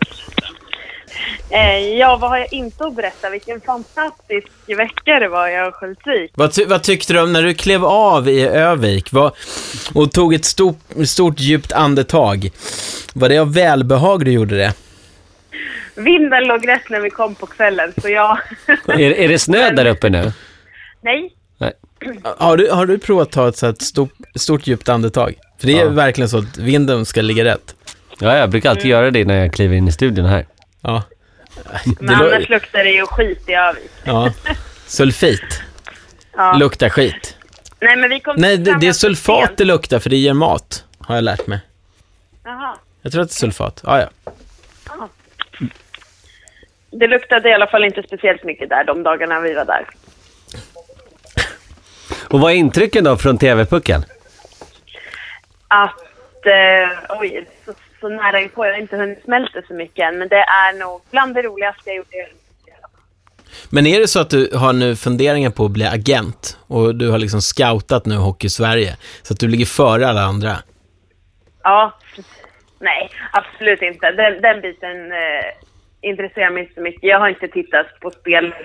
Vad har jag inte att berätta? Vilken fantastisk vecka det var i Örnsköldsvik. Vad tyckte du om när du klev av i Övik och tog ett stort djupt andetag? Var det av välbehag du gjorde det? Vinden låg rätt när vi kom på kvällen, så jag... Är det snö där uppe nu? Nej. Har du provat att ta ett så här stort djupt andetag? För det är verkligen så att vinden ska ligga rätt. Ja, jag brukar alltid göra det när jag kliver in i studion här. Ja. Men annars luktar det ju skit i Övik. Ja. Sulfit. Luktar skit. Nej, men vi kom det är sulfat det luktar, för det ger mat, har jag lärt mig. Jaha. Jag tror att det är sulfat. Ja. Det luktade i alla fall inte speciellt mycket där de dagarna vi var där. Och vad är intrycken då från TV-pucken? Att, så nära in på, jag har inte hunnit smälta så mycket än, men det är nog bland det roligaste jag gjort. Men är det så att du har nu funderingar på att bli agent och du har liksom scoutat nu Hockey Sverige så att du ligger före alla andra? Ja, nej, absolut inte. Den biten intresserar mig inte så mycket. Jag har inte tittat på spel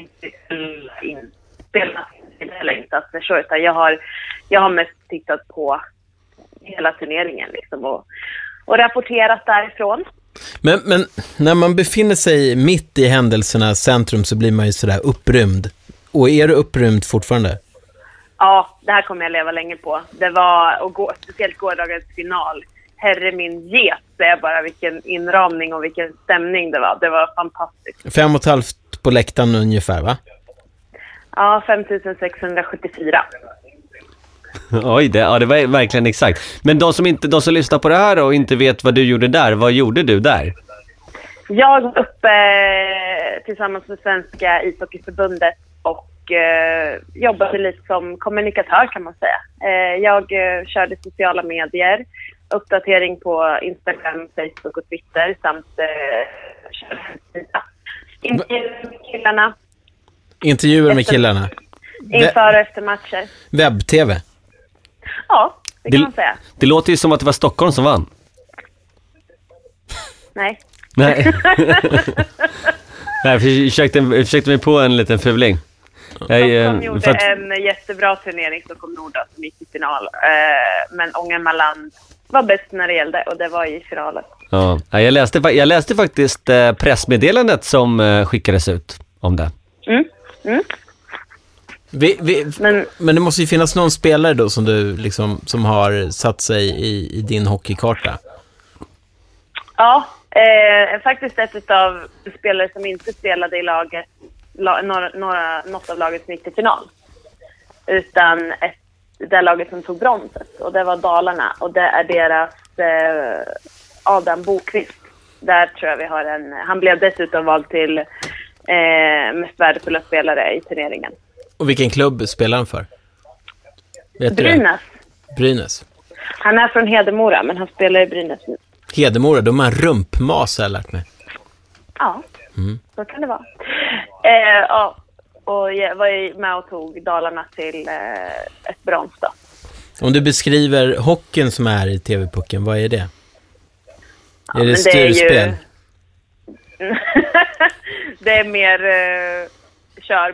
eller inte så, utan jag har mest tittat på hela turneringen liksom och rapporterat därifrån. Men när man befinner sig mitt i händelsernas centrum så blir man ju sådär upprymd. Och är du upprymd fortfarande? Ja, det här kommer jag leva länge på. Det var, speciellt gårdagens final. Herre min get, det är bara vilken inramning och vilken stämning det var. Det var fantastiskt. 5,5 på läktaren ungefär, va? Ja, 5674. Oj, det var verkligen exakt. Men de som lyssnar på det här och inte vet vad du gjorde där, vad gjorde du där? Jag var uppe tillsammans med Svenska ishockeyförbundet och jobbade lite som kommunikatör, kan man säga. Jag körde sociala medier, uppdatering på Instagram, Facebook och Twitter samt intervjuer med killarna. Inför och efter matcher. Webb-tv. Ja, det kan man säga. Det låter ju som att det var Stockholm som vann. Nej. Jag försökte mig på en liten fuling. Stockholm gjorde en jättebra turnering, Stockholm Nord, som gick i final. Men Ångermanland var bäst när det gällde, och det var i finalen. Ja, jag läste faktiskt pressmeddelandet som skickades ut om det. Men det måste ju finnas någon spelare då som du liksom, som har satt sig i din hockeykarta. Ja, faktiskt ett av spelare som inte spelade i laget, något av laget som gick till final, utan det laget som tog bronset, och det var Dalarna, och det är deras Adam Bokvist. Där tror jag vi har han blev dessutom vald till mest värdefulla spelare i turneringen. Och vilken klubb spelar han för? Vet Brynäs. Han är från Hedemora, men han spelar i Brynäs nu. Hedemora, de har rumpmas, har jag lärt mig. Ja, så kan det vara. Och jag var med och tog Dalarna till ett brons då. Om du beskriver hockeyn som är i TV-pucken, vad är det? Ja, är det styrspel? Det är mer kör.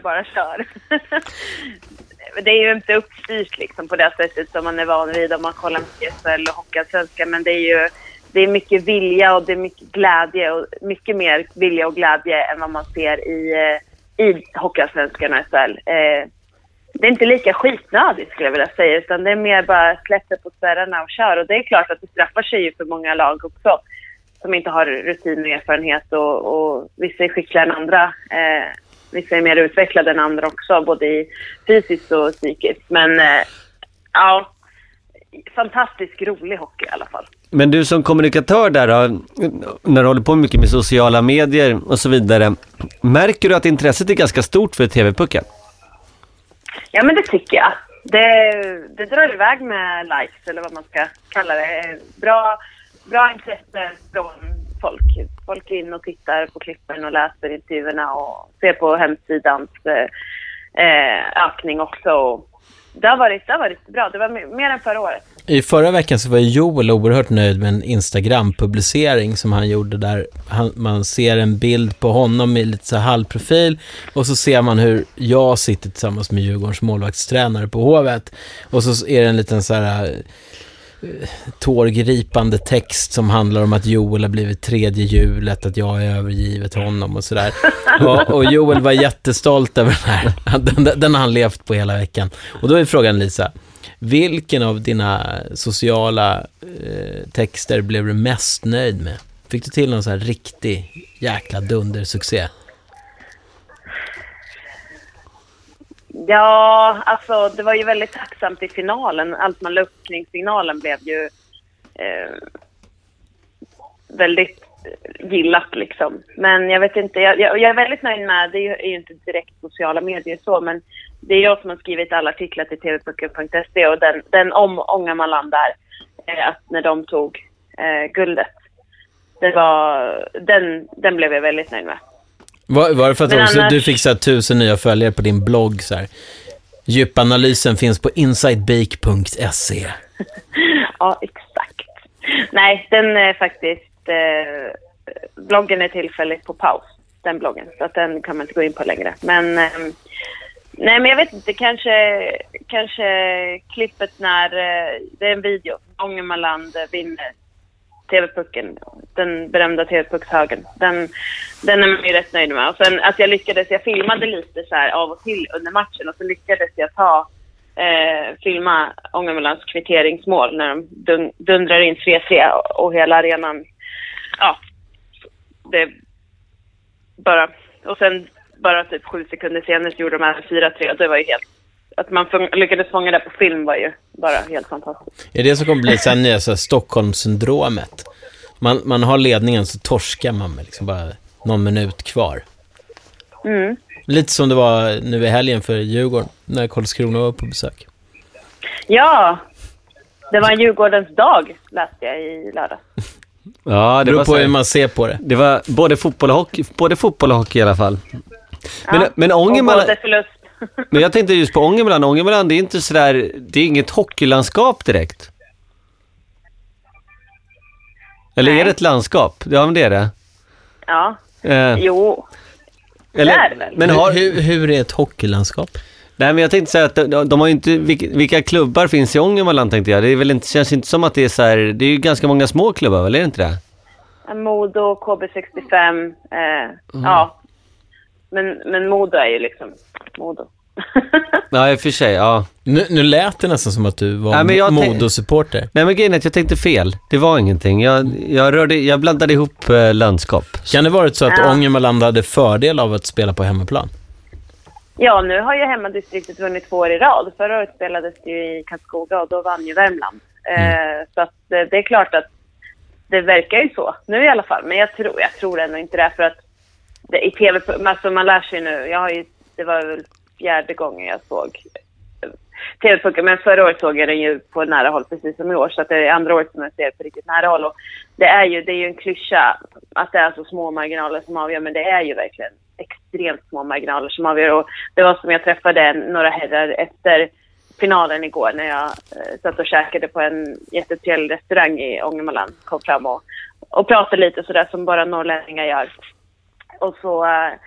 Det är ju inte uppstyrt liksom på det sättet som man är van vid om man kollar med SHL och Hockeyallsvenskan, men det det är mycket vilja och det är mycket glädje och mycket mer vilja och glädje än vad man ser i Hockeyallsvenskan och SHL. Det är inte lika skitnödigt skulle jag vilja säga, utan det är mer bara släppa på spärrarna och kör. Och det är klart att det straffar sig ju för många lag också som inte har rutin och erfarenhet, och vissa är skickligare än andra. Vissa är mer utvecklade än andra också, både i fysiskt och psykiskt. Men ja, fantastiskt rolig hockey i alla fall. Men du som kommunikatör där då, när du håller på mycket med sociala medier och så vidare, märker du att intresset är ganska stort för TV-pucken? Ja, men det tycker jag. Det drar iväg med likes, eller vad man ska kalla det. Bra intresse från folk. Folk är in och tittar på klippen och läser intervjuerna och ser på hemsidans ökning också. Och det har varit bra. Det var mer än förra året. I förra veckan så var Joel oerhört nöjd med en Instagram-publicering som han gjorde där man ser en bild på honom i lite så halvprofil, och så ser man hur jag sitter tillsammans med Djurgårdens målvaktstränare på Hovet, och så är det en liten så här tårgripande text som handlar om att Joel har blivit tredje hjulet, att jag har övergivet honom och sådär. Och Joel var jättestolt över den här. Den har han levt på hela veckan. Och då är frågan, Lisa, vilken av dina sociala texter blev du mest nöjd med? Fick du till någon så här riktig jäkla dundersuccé? Ja, alltså det var ju väldigt tacksamt i finalen. Allt man la upp kring signalen blev ju väldigt gillat liksom. Men jag vet inte, jag är väldigt nöjd med, det är ju inte direkt sociala medier så, men det är jag som har skrivit alla artiklar till tvpucken.se, och den om Ångermanland där, att när de tog guldet, det var den blev jag väldigt nöjd med. Var det för att annars... du fick så 1000 nya följare på din blogg så här? Djupanalysen finns på insidebeak.se. Ja, exakt. Nej, den är faktiskt bloggen är tillfälligt på paus, den bloggen, så att den kan man inte gå in på längre. Men nej, men jag vet inte, kanske klippet när det är en video, Ångermanland vinner TV-pucken, den berömda TV-puckshögen. Den är man ju rätt nöjd med. Och sen att jag filmade lite så här av och till under matchen, och så lyckades jag filma Ångermanlands kvitteringsmål när de dundrar in 3-3 och hela arenan, ja, det bara, och sen bara typ 7 sekunder senare så gjorde de här 4-3, det var ju helt, att man lyckades fånga det på film var ju bara helt fantastiskt. Är det som kommer bli sen nya Stockholmssyndromet? Man har ledningen, så torskar man med liksom bara någon minut kvar. Mm. Lite som det var nu i helgen för Djurgården när Karlskrona var på besök. Ja, det var en Djurgårdens dag, läste jag i lördag. Ja, det beror var på så, hur man ser på det. Det var både fotboll och hockey i alla fall. Ja, Men Ångermanland, förlust. men jag tänkte just på Ångermanland, det är inte sådär, det är inget hockeylandskap direkt. Eller Nej. är det ett landskap? Ja, men det är det. Ja, Jo. Eller, det är det väl. Men hur är ett hockeylandskap? Nej, men jag tänkte säga att de har ju inte, vilka klubbar finns i Ångermanland, tänkte jag. Det är väl inte, känns inte som att det är så här, det är ju ganska många små klubbar, eller är det inte det? Modo, KB65, ja. Men Modo är ju liksom Modo. Ja, i och för sig, ja. Nu lät det nästan som att du var Modo-supporter. Nej, men grejen är att jag tänkte fel. Det var ingenting. Jag blandade ihop landskap. Kan det vara så att Ångermanland hade fördel av att spela på hemmaplan? Ja, nu har ju hemmadistriktet vunnit 2 år i rad. Förra året spelades det ju i Karlskoga och då vann ju Värmland. Så att det är klart att det verkar ju så. Nu i alla fall. Men jag tror ändå inte det, för att det, i tv, alltså man lär sig nu. Det var väl 4:e gången jag såg TV-pucken, men förra året såg jag den ju på nära håll precis som i år, så att det är andra året som jag ser på riktigt nära håll. Och det är ju en klyscha att det är så små marginaler som avgör, men det är ju verkligen extremt små marginaler som avgör. Och det var som jag träffade några herrar efter finalen igår när jag satt och käkade på en jättetrevlig restaurang i Ångermanland, kom fram och pratade lite sådär som bara norrlänningar gör. Och så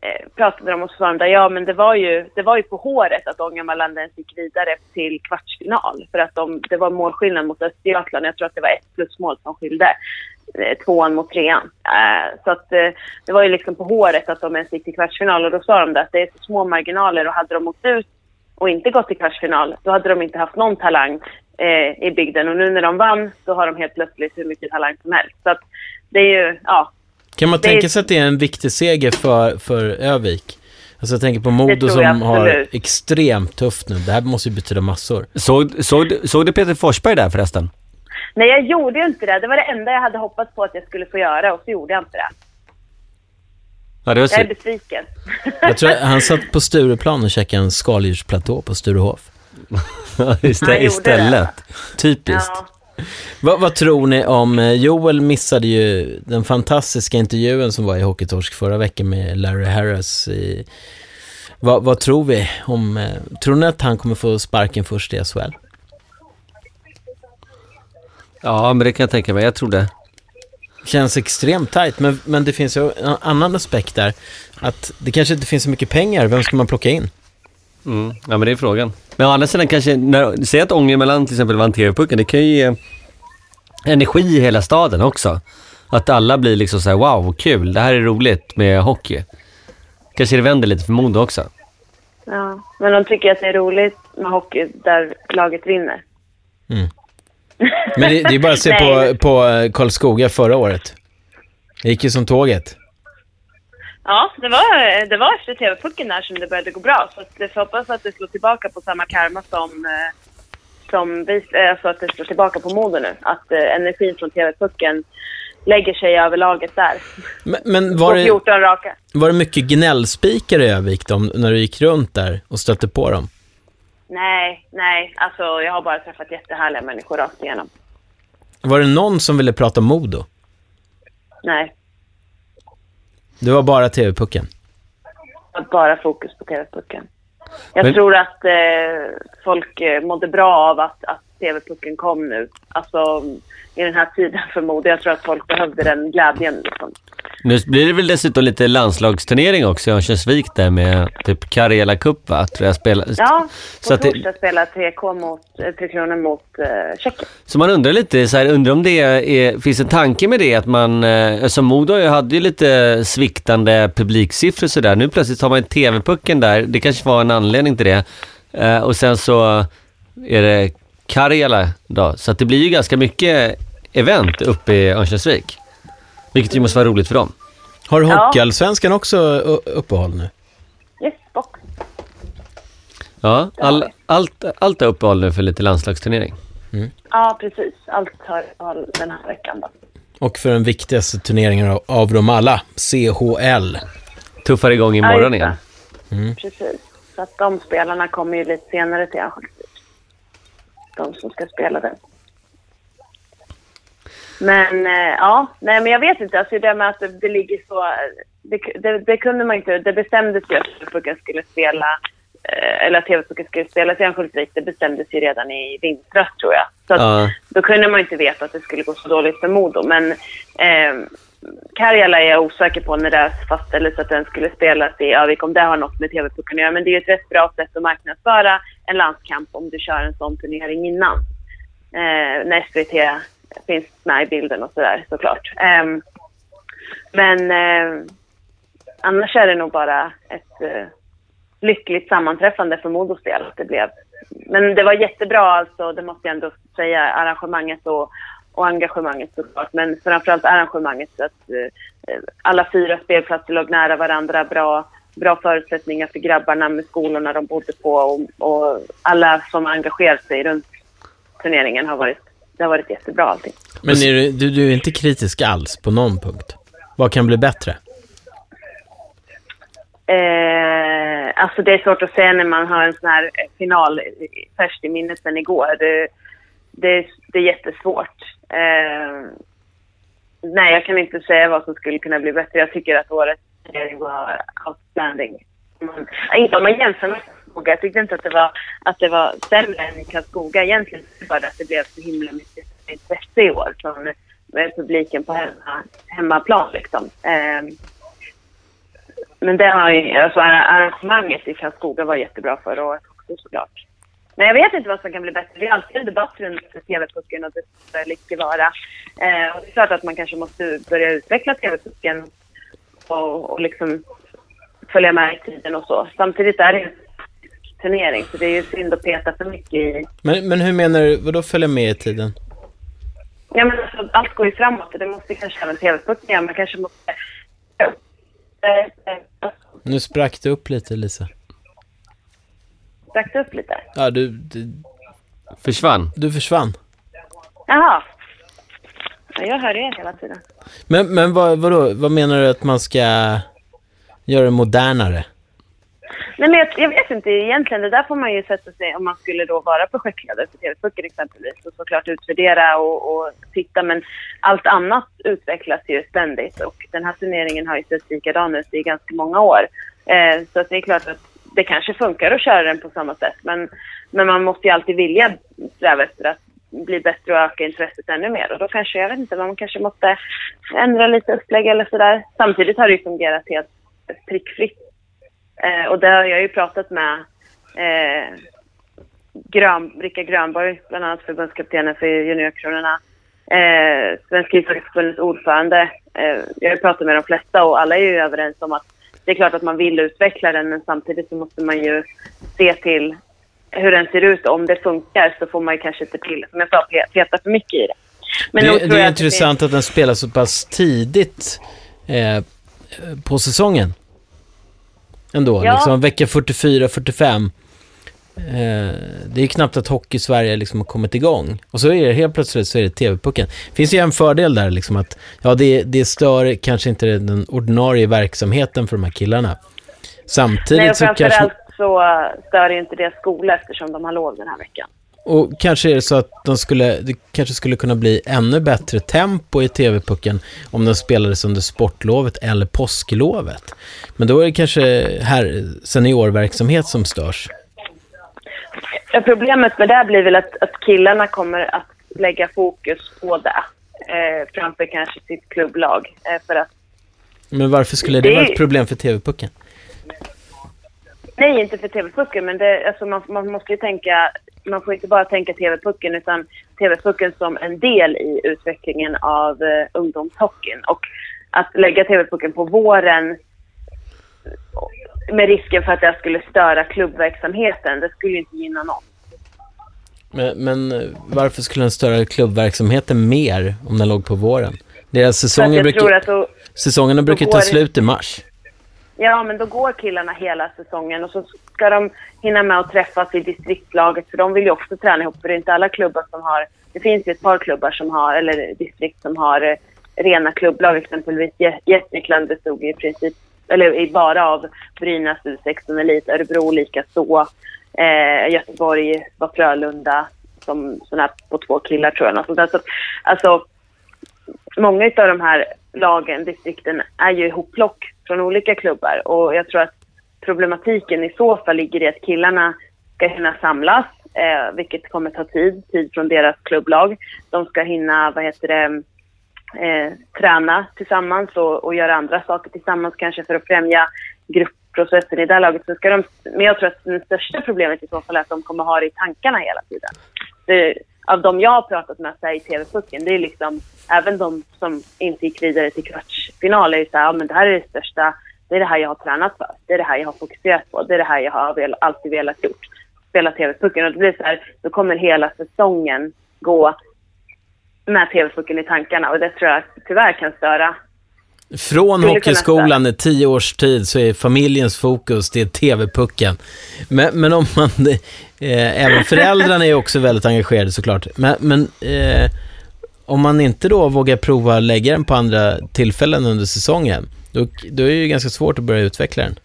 pratade de och så sa de där, ja men det var ju på håret att Ångermanland ens gick vidare till kvartsfinal. För att det var målskillnad mot Östergötland. Jag tror att det var 1 mål som skilde 2 mot 3. Så att det var ju liksom på håret att de ens gick till kvartsfinal. Och då sa de att det är så små marginaler, och hade de åkt ut och inte gått till kvartsfinal, då hade de inte haft någon talang i bygden. Och nu när de vann, då har de helt plötsligt hur mycket talang som helst. Så att det är ju, ja. Kan man tänka sig att det är en viktig seger för Övik? Alltså jag tänker på Modo som har extremt tufft nu. Det här måste ju betyda massor. Såg du Peter Forsberg där förresten? Nej, jag gjorde ju inte det. Det var det enda jag hade hoppats på att jag skulle få göra, och så gjorde jag inte det. Ja, det var jag är besviken. Jag tror han satt på Stureplan och käkade en skaldjursplatå på Sturehof. Istället. Typiskt. Ja. Vad tror ni om, Joel missade ju den fantastiska intervjun som var i Hockeytorsk förra veckan med Larry Harris. Vad tror vi om, tror ni att han kommer få sparken först i SHL? Ja, men det kan jag tänka mig, jag tror det. Känns extremt tajt, men det finns ju en annan aspekt där, att det kanske inte finns så mycket pengar. Vem ska man plocka in? Ja, men det är frågan. Men å andra sidan kanske, säg att Ångermanland till exempel vann TV-pucken, det kan ju ge energi i hela staden också. Att alla blir liksom så här, wow, kul, det här är roligt med hockey. Kanske det vänder lite för Modo också. Ja, men de tycker att det är roligt med hockey där laget vinner. Men det är bara att se på Karlskoga förra året. Det gick ju som tåget. Ja, det var efter TV-pucken där som det började gå bra. Så det får hoppas att det slår tillbaka på samma karma som vi, alltså att det slår tillbaka på Modo nu. Att energin från TV-pucken lägger sig över laget där. Men var det mycket gnällspikar i Övik när du gick runt där och stötte på dem? Nej. Alltså jag har bara träffat jättehärliga människor rakt igenom. Var det någon som ville prata Modo? Nej. Det var bara TV-pucken? Bara fokus på TV-pucken. Jag tror att folk mådde bra av att TV-pucken kom nu. Alltså i den här tiden för Modo. Jag tror att folk behövde den glädjen liksom. Nu blir det väl dessutom lite landslagsturnering också i Örnsköldsvik där med typ Karjala Cup, va? Tror jag spelar. Ja, på torsdag spelar TK mot Tre Kronor mot Tjeckien. Så man undrar lite så här, om det finns en tanke med det att man som Modo hade ju lite sviktande publiksiffror så där. Nu plötsligt har man TV-pucken där. Det kanske var en anledning till det. Och sen så är det Karjala då. Så att det blir ju ganska mycket event uppe i Örnsköldsvik. Vilket ju måste vara roligt för dem. Har Hockeyallsvenskan också uppehåll nu? Yes, box. Ja, allt är uppehåll nu för lite landslagsturnering. Ja, precis. Allt har uppehåll den här veckan då. Och för den viktigaste turneringen av dem alla, CHL. Tuffar igång imorgon igen. Precis. Så att de spelarna kommer ju lite senare till Örnsköldsvik. De som ska spela den. Men men jag vet inte, alltså det med att det ligger så, det kunde man inte, det bestämdes ju att TV-pucken skulle spela, eller att TV-pucken skulle spela till Örnsköldsvik, det bestämdes ju redan i vintras tror jag. Så att, då kunde man inte veta att det skulle gå så dåligt för Modo, men Karjala är jag osäker på när det fastställdes att den skulle spelas i Övik, om det har något med TV-pucken att göra, men det är ju ett rätt bra sätt att marknadsföra en landskamp om du kör en sån turnering innan, när SVT finns med i bilden och sådär såklart. Men annars är det nog bara ett lyckligt sammanträffande för Modos del. Det blev. Men det var jättebra alltså, det måste jag ändå säga, arrangemanget och engagemanget såklart. Men framförallt arrangemanget, att alla 4 spelplatser låg nära varandra, bra förutsättningar för grabbarna med skolorna de bodde på, och alla som engagerar sig runt turneringen har varit jättebra allting. Men du är inte kritisk alls på någon punkt? Vad kan bli bättre? Alltså det är svårt att säga när man har en sån här final färskt i minnet sen igår. Det är jättesvårt. Nej, jag kan inte säga vad som skulle kunna bli bättre. Jag tycker att årets var outstanding. Inte om man jämför med Karlskoga. Jag tyckte inte att det var sämre än Karlskoga egentligen. Bara att det blev så himla mycket intresse i år från publiken på hemmaplan liksom. Men det har ju, alltså arrangemanget i Karlskoga var jättebra förra året också såklart. Men jag vet inte vad som kan bli bättre. Det är alltid en debatt runt TV-pucken och det ska liksom vara. Och det är klart att man kanske måste börja utveckla TV-pucken och liksom följa med i tiden och så. Samtidigt är det en turnering så det är ju synd att peta för mycket i. Men hur menar du, vadå följa med i tiden? Ja, men alltså, allt går ju framåt och det måste kanske även TV-pucken. Man kanske måste... Nu sprack det upp lite, Lisa. Sprack det upp lite? Ja, du försvann. Du försvann. Jaha. Ja, jag hör det hela tiden. Men vad menar du att man ska göra det modernare? Nej, men jag vet inte egentligen. Det där får man ju sätta sig om man skulle då vara projektledare för TV-pucken exempelvis. Och såklart utvärdera och titta. Men allt annat utvecklas ju ständigt. Och den här turneringen har ju sett likadan ut i ganska många år. Så att det är klart att det kanske funkar att köra den på samma sätt. Men man måste ju alltid vilja sträva efter att bli bättre och öka intresset ännu mer. Och då kanske, jag vet inte, man kanske måste ändra lite upplägg eller sådär. Samtidigt har det ju fungerat helt prickfritt. Och där har jag ju pratat med Rickard Grönborg, bland annat förbundskaptenen för juniorkronorna, Svenska ishockeyförbundets ordförande. Jag har ju pratat med de flesta och alla är ju överens om att det är klart att man vill utveckla den, men samtidigt så måste man ju se till hur den ser ut. Om det funkar så får man ju kanske inte till, som jag sa, peta för mycket i det. Men det är intressant att den spelar så pass tidigt på säsongen. Ändå, ja. Liksom vecka 44-45. Det är knappt att hockey i Sverige liksom har kommit igång. Och så är det helt plötsligt så är det TV-pucken. Finns ju en fördel där liksom att det stör kanske inte den ordinarie verksamheten för de här killarna. Samtidigt nej, och så framförallt så stör ju inte det skola eftersom de har lov den här veckan. Och kanske är det så att det kanske skulle kunna bli ännu bättre tempo i TV-pucken om den spelades under sportlovet eller påsklovet. Men då är det kanske här seniorverksamhet som störs. Ja, problemet med det blir väl att killarna kommer att lägga fokus på det framför kanske sitt klubblag. För att men varför skulle det vara ett problem för TV-pucken? Nej, inte för TV-pucken, men alltså man måste ju tänka, man får inte bara tänka TV-pucken utan TV-pucken som en del i utvecklingen av ungdomshockeyn. Och att lägga TV-pucken på våren med risken för att det skulle störa klubbverksamheten, det skulle inte gynna någon. Men varför skulle den störa klubbverksamheten mer om den låg på våren? Deras säsongerna brukar ta slut i mars. Ja, men då går killarna hela säsongen och så ska de hinna med att träffas i distriktslaget, för de vill ju också träna ihop, för det är inte alla klubbar som har, det finns ju ett par klubbar som har, eller distrikt som har rena klubblag, exempelvis Gästrikland bestod i princip, eller bara av Brynäs U16 Elit, Örebro lika så, Göteborg var Frölunda som sån här på 2 killar tror jag. Så, alltså, många av de här lagen, distrikten är ju ihopplock från olika klubbar, och jag tror att problematiken i så fall ligger i att killarna ska hinna samlas, vilket kommer ta tid från deras klubblag. De ska hinna, träna tillsammans och göra andra saker tillsammans, kanske för att främja gruppprocessen i det här laget. Så ska men jag tror att det största problemet i så fall är att de kommer ha det i tankarna hela tiden. Av de jag har pratat med i TV-pucken, det är liksom, även de som inte gick vidare till kvartsfinal är ju så här, ja, men det här är det största, det är det här jag har tränat för, det är det här jag har fokuserat på, det är det här jag har alltid velat gjort, spela TV-pucken. Och det blir så här, då kommer hela säsongen gå med TV-pucken i tankarna, och det tror jag tyvärr kan störa. Från hockeyskolan i 10 års tid så är familjens fokus, det är TV-pucken. Men om man även föräldrarna är också väldigt engagerade såklart. Men om man inte då vågar prova lägga den på andra tillfällen under säsongen, då är det ju ganska svårt att börja utveckla den.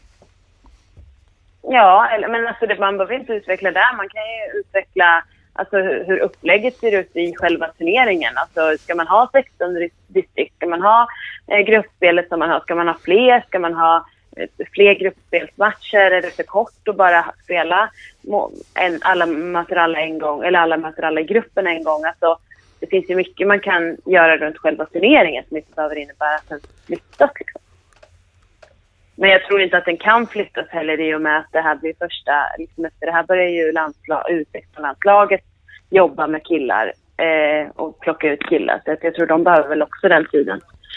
Ja, men alltså man behöver inte utveckla där. Man kan ju utveckla alltså hur upplägget ser ut i själva turneringen. Alltså, ska man ha 16 distrikt? Ska man ha gruppspelet som man har? Ska man ha fler? Ska man ha fler gruppspelsmatcher? Är det för kort att bara spela alla möter alla en gång, eller alla möter alla i gruppen en gång? Alltså, det finns ju mycket man kan göra runt själva turneringen som inte behöver innebära att den flyttas. Liksom. Men jag tror inte att den kan flyttas heller i och med att det här blir första, liksom efter det här börjar ju utvecklingslandslaget jobba med killar och plocka ut killar. Så jag tror de behöver väl också den tiden.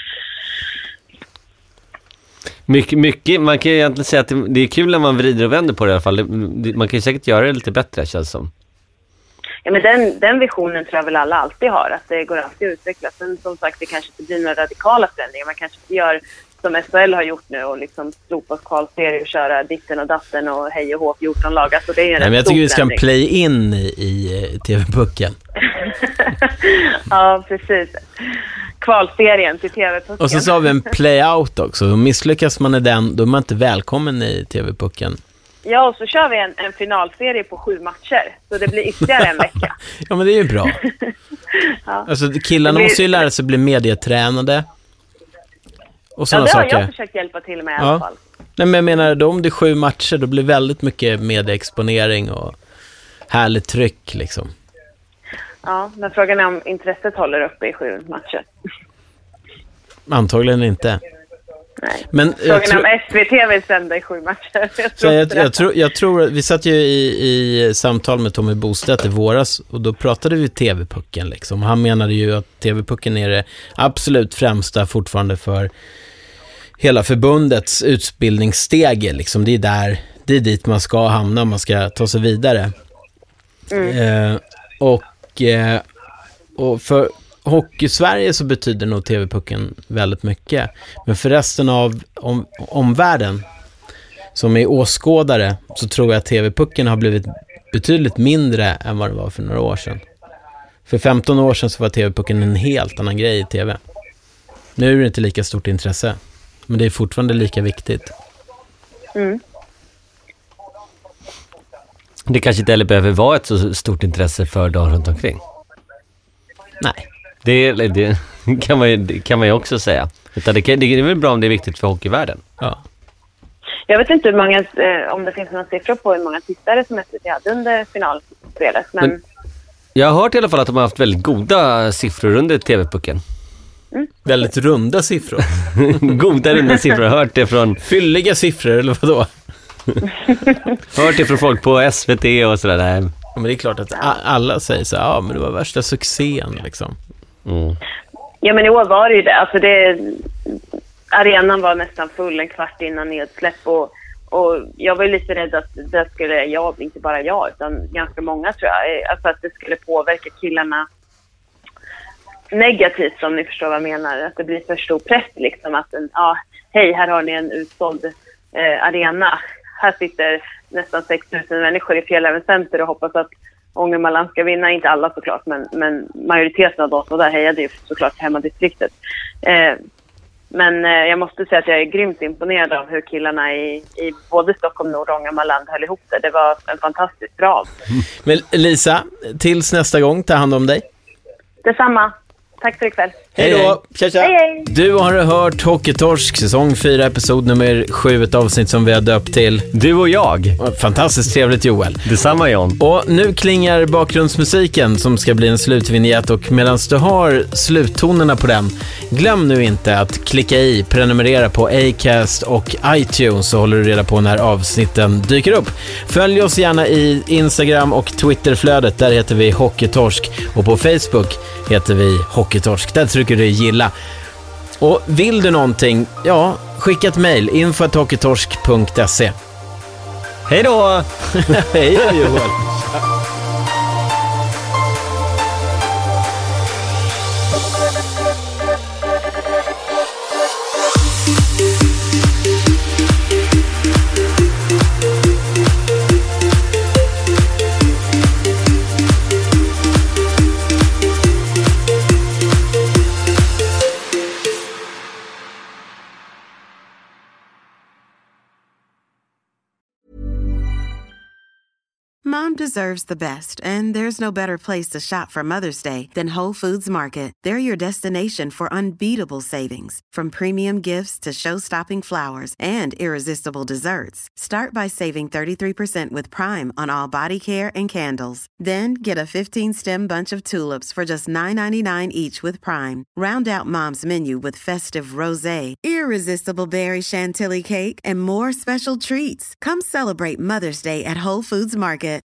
Mycket, man kan ju egentligen säga att det är kul när man vrider och vänder på det i alla fall. Man kan ju säkert göra det lite bättre, känns som. Ja, men den visionen tror jag väl alla alltid har, att det går alltid att utveckla. Sen som sagt, det kanske inte blir några radikala förändringar. Man kanske inte gör som SHL har gjort nu och liksom slopa kvalserie och köra ditten och datten och hej och hå 14 lag. Alltså det är ju en men jag tycker vi ska förändring. play in i TV-pucken. Ja, precis. Kvalserien till TV-pucken. Och så har vi en play-out också. Misslyckas man i den, då är man inte välkommen i TV-pucken. Ja, och så kör vi en finalserie på 7 matcher. Så det blir ytterligare en vecka. Ja, men det är ju bra. Ja. Alltså killarna måste ju lära sig bli medietränade. Och sådana det har saker. jag försökt hjälpa till med i alla fall. Nej, men jag menar, om det är 7 matcher, då blir väldigt mycket medieexponering och härligt tryck liksom. Ja, men frågan är om intresset håller uppe i 7 matcher. Antagligen inte. Nej. Men frågan är om SVT vill sända i 7 matcher. Jag tror, vi satt ju i samtal med Tommy Bostedt i våras och då pratade vi TV-pucken liksom. Han menade ju att TV-pucken är det absolut främsta fortfarande för hela förbundets utbildningsstege liksom. Det är dit man ska hamna om man ska ta sig vidare. Och för Hockey-Sverige så betyder nog TV-pucken väldigt mycket. Men för resten av omvärlden som är åskådare så tror jag att TV-pucken har blivit betydligt mindre än vad det var för några år sedan. För 15 år sedan så var TV-pucken en helt annan grej i TV. Nu är det inte lika stort intresse. Men det är fortfarande lika viktigt. Mm. Det kanske inte heller behöver vara ett så stort intresse för dem runt omkring. Nej. Det kan man ju också säga. Utan det är väl bra om det är viktigt för hockeyvärlden. Ja. Jag vet inte hur många, om det finns några siffror på hur många tittare som SVT hade under finalspelet. Men jag har hört i alla fall att de har haft väldigt goda siffror under TV-pucken. Väldigt runda siffror. Goda runda siffror. Jag har hört det från... Fylliga siffror, eller vadå? Hört det från folk på SVT och sådär. Ja, men det är klart att alla säger så här, men det var värsta succén liksom. Mm. Ja, men i år var det ju det. Alltså arenan var nästan full en kvart innan nedsläpp och jag var ju lite rädd att det skulle inte bara jag utan ganska många tror jag. Alltså att det skulle påverka killarna negativt, om ni förstår vad jag menar. Att det blir för stor press liksom. Att hej, här har ni en utsåld arena. Här sitter nästan 6 000 människor i Fjällräven Center och hoppas att Ångermanland ska vinna. Inte alla såklart, men majoriteten av dem där hejade ju såklart hemmadistriktet. Men jag måste säga att jag är grymt imponerad av hur killarna i både Stockholm, Nord och Ångermanland höll ihop det. Det var en fantastisk bra. Men Lisa, tills nästa gång, ta hand om dig. Detsamma. Tack för ikväll. Hej då! Tja, tja. Hej. Du har hört Hockeytorsk, säsong 4, episod nummer 7, ett avsnitt som vi har döpt till Du och jag. Fantastiskt trevligt, Joel. Detsamma, John. Och nu klingar bakgrundsmusiken som ska bli en slutvinjett, och medan du har sluttonerna på den, glöm nu inte att klicka prenumerera på Acast och iTunes, så håller du reda på när avsnitten dyker upp. Följ oss gärna i Instagram och Twitterflödet, där heter vi Hockeytorsk, och på Facebook heter vi Hockeytorsk. Där trycker du gilla. Och vill du någonting, skicka ett mejl, info@hockeytorsk.se. Hej då! Hej då, Joel. Mom deserves the best, and there's no better place to shop for Mother's Day than Whole Foods Market. They're your destination for unbeatable savings, from premium gifts to show-stopping flowers and irresistible desserts. Start by saving 33% with Prime on all body care and candles. Then get a 15-stem bunch of tulips for just $9.99 each with Prime. Round out Mom's menu with festive rosé, irresistible berry chantilly cake, and more special treats. Come celebrate Mother's Day at Whole Foods Market.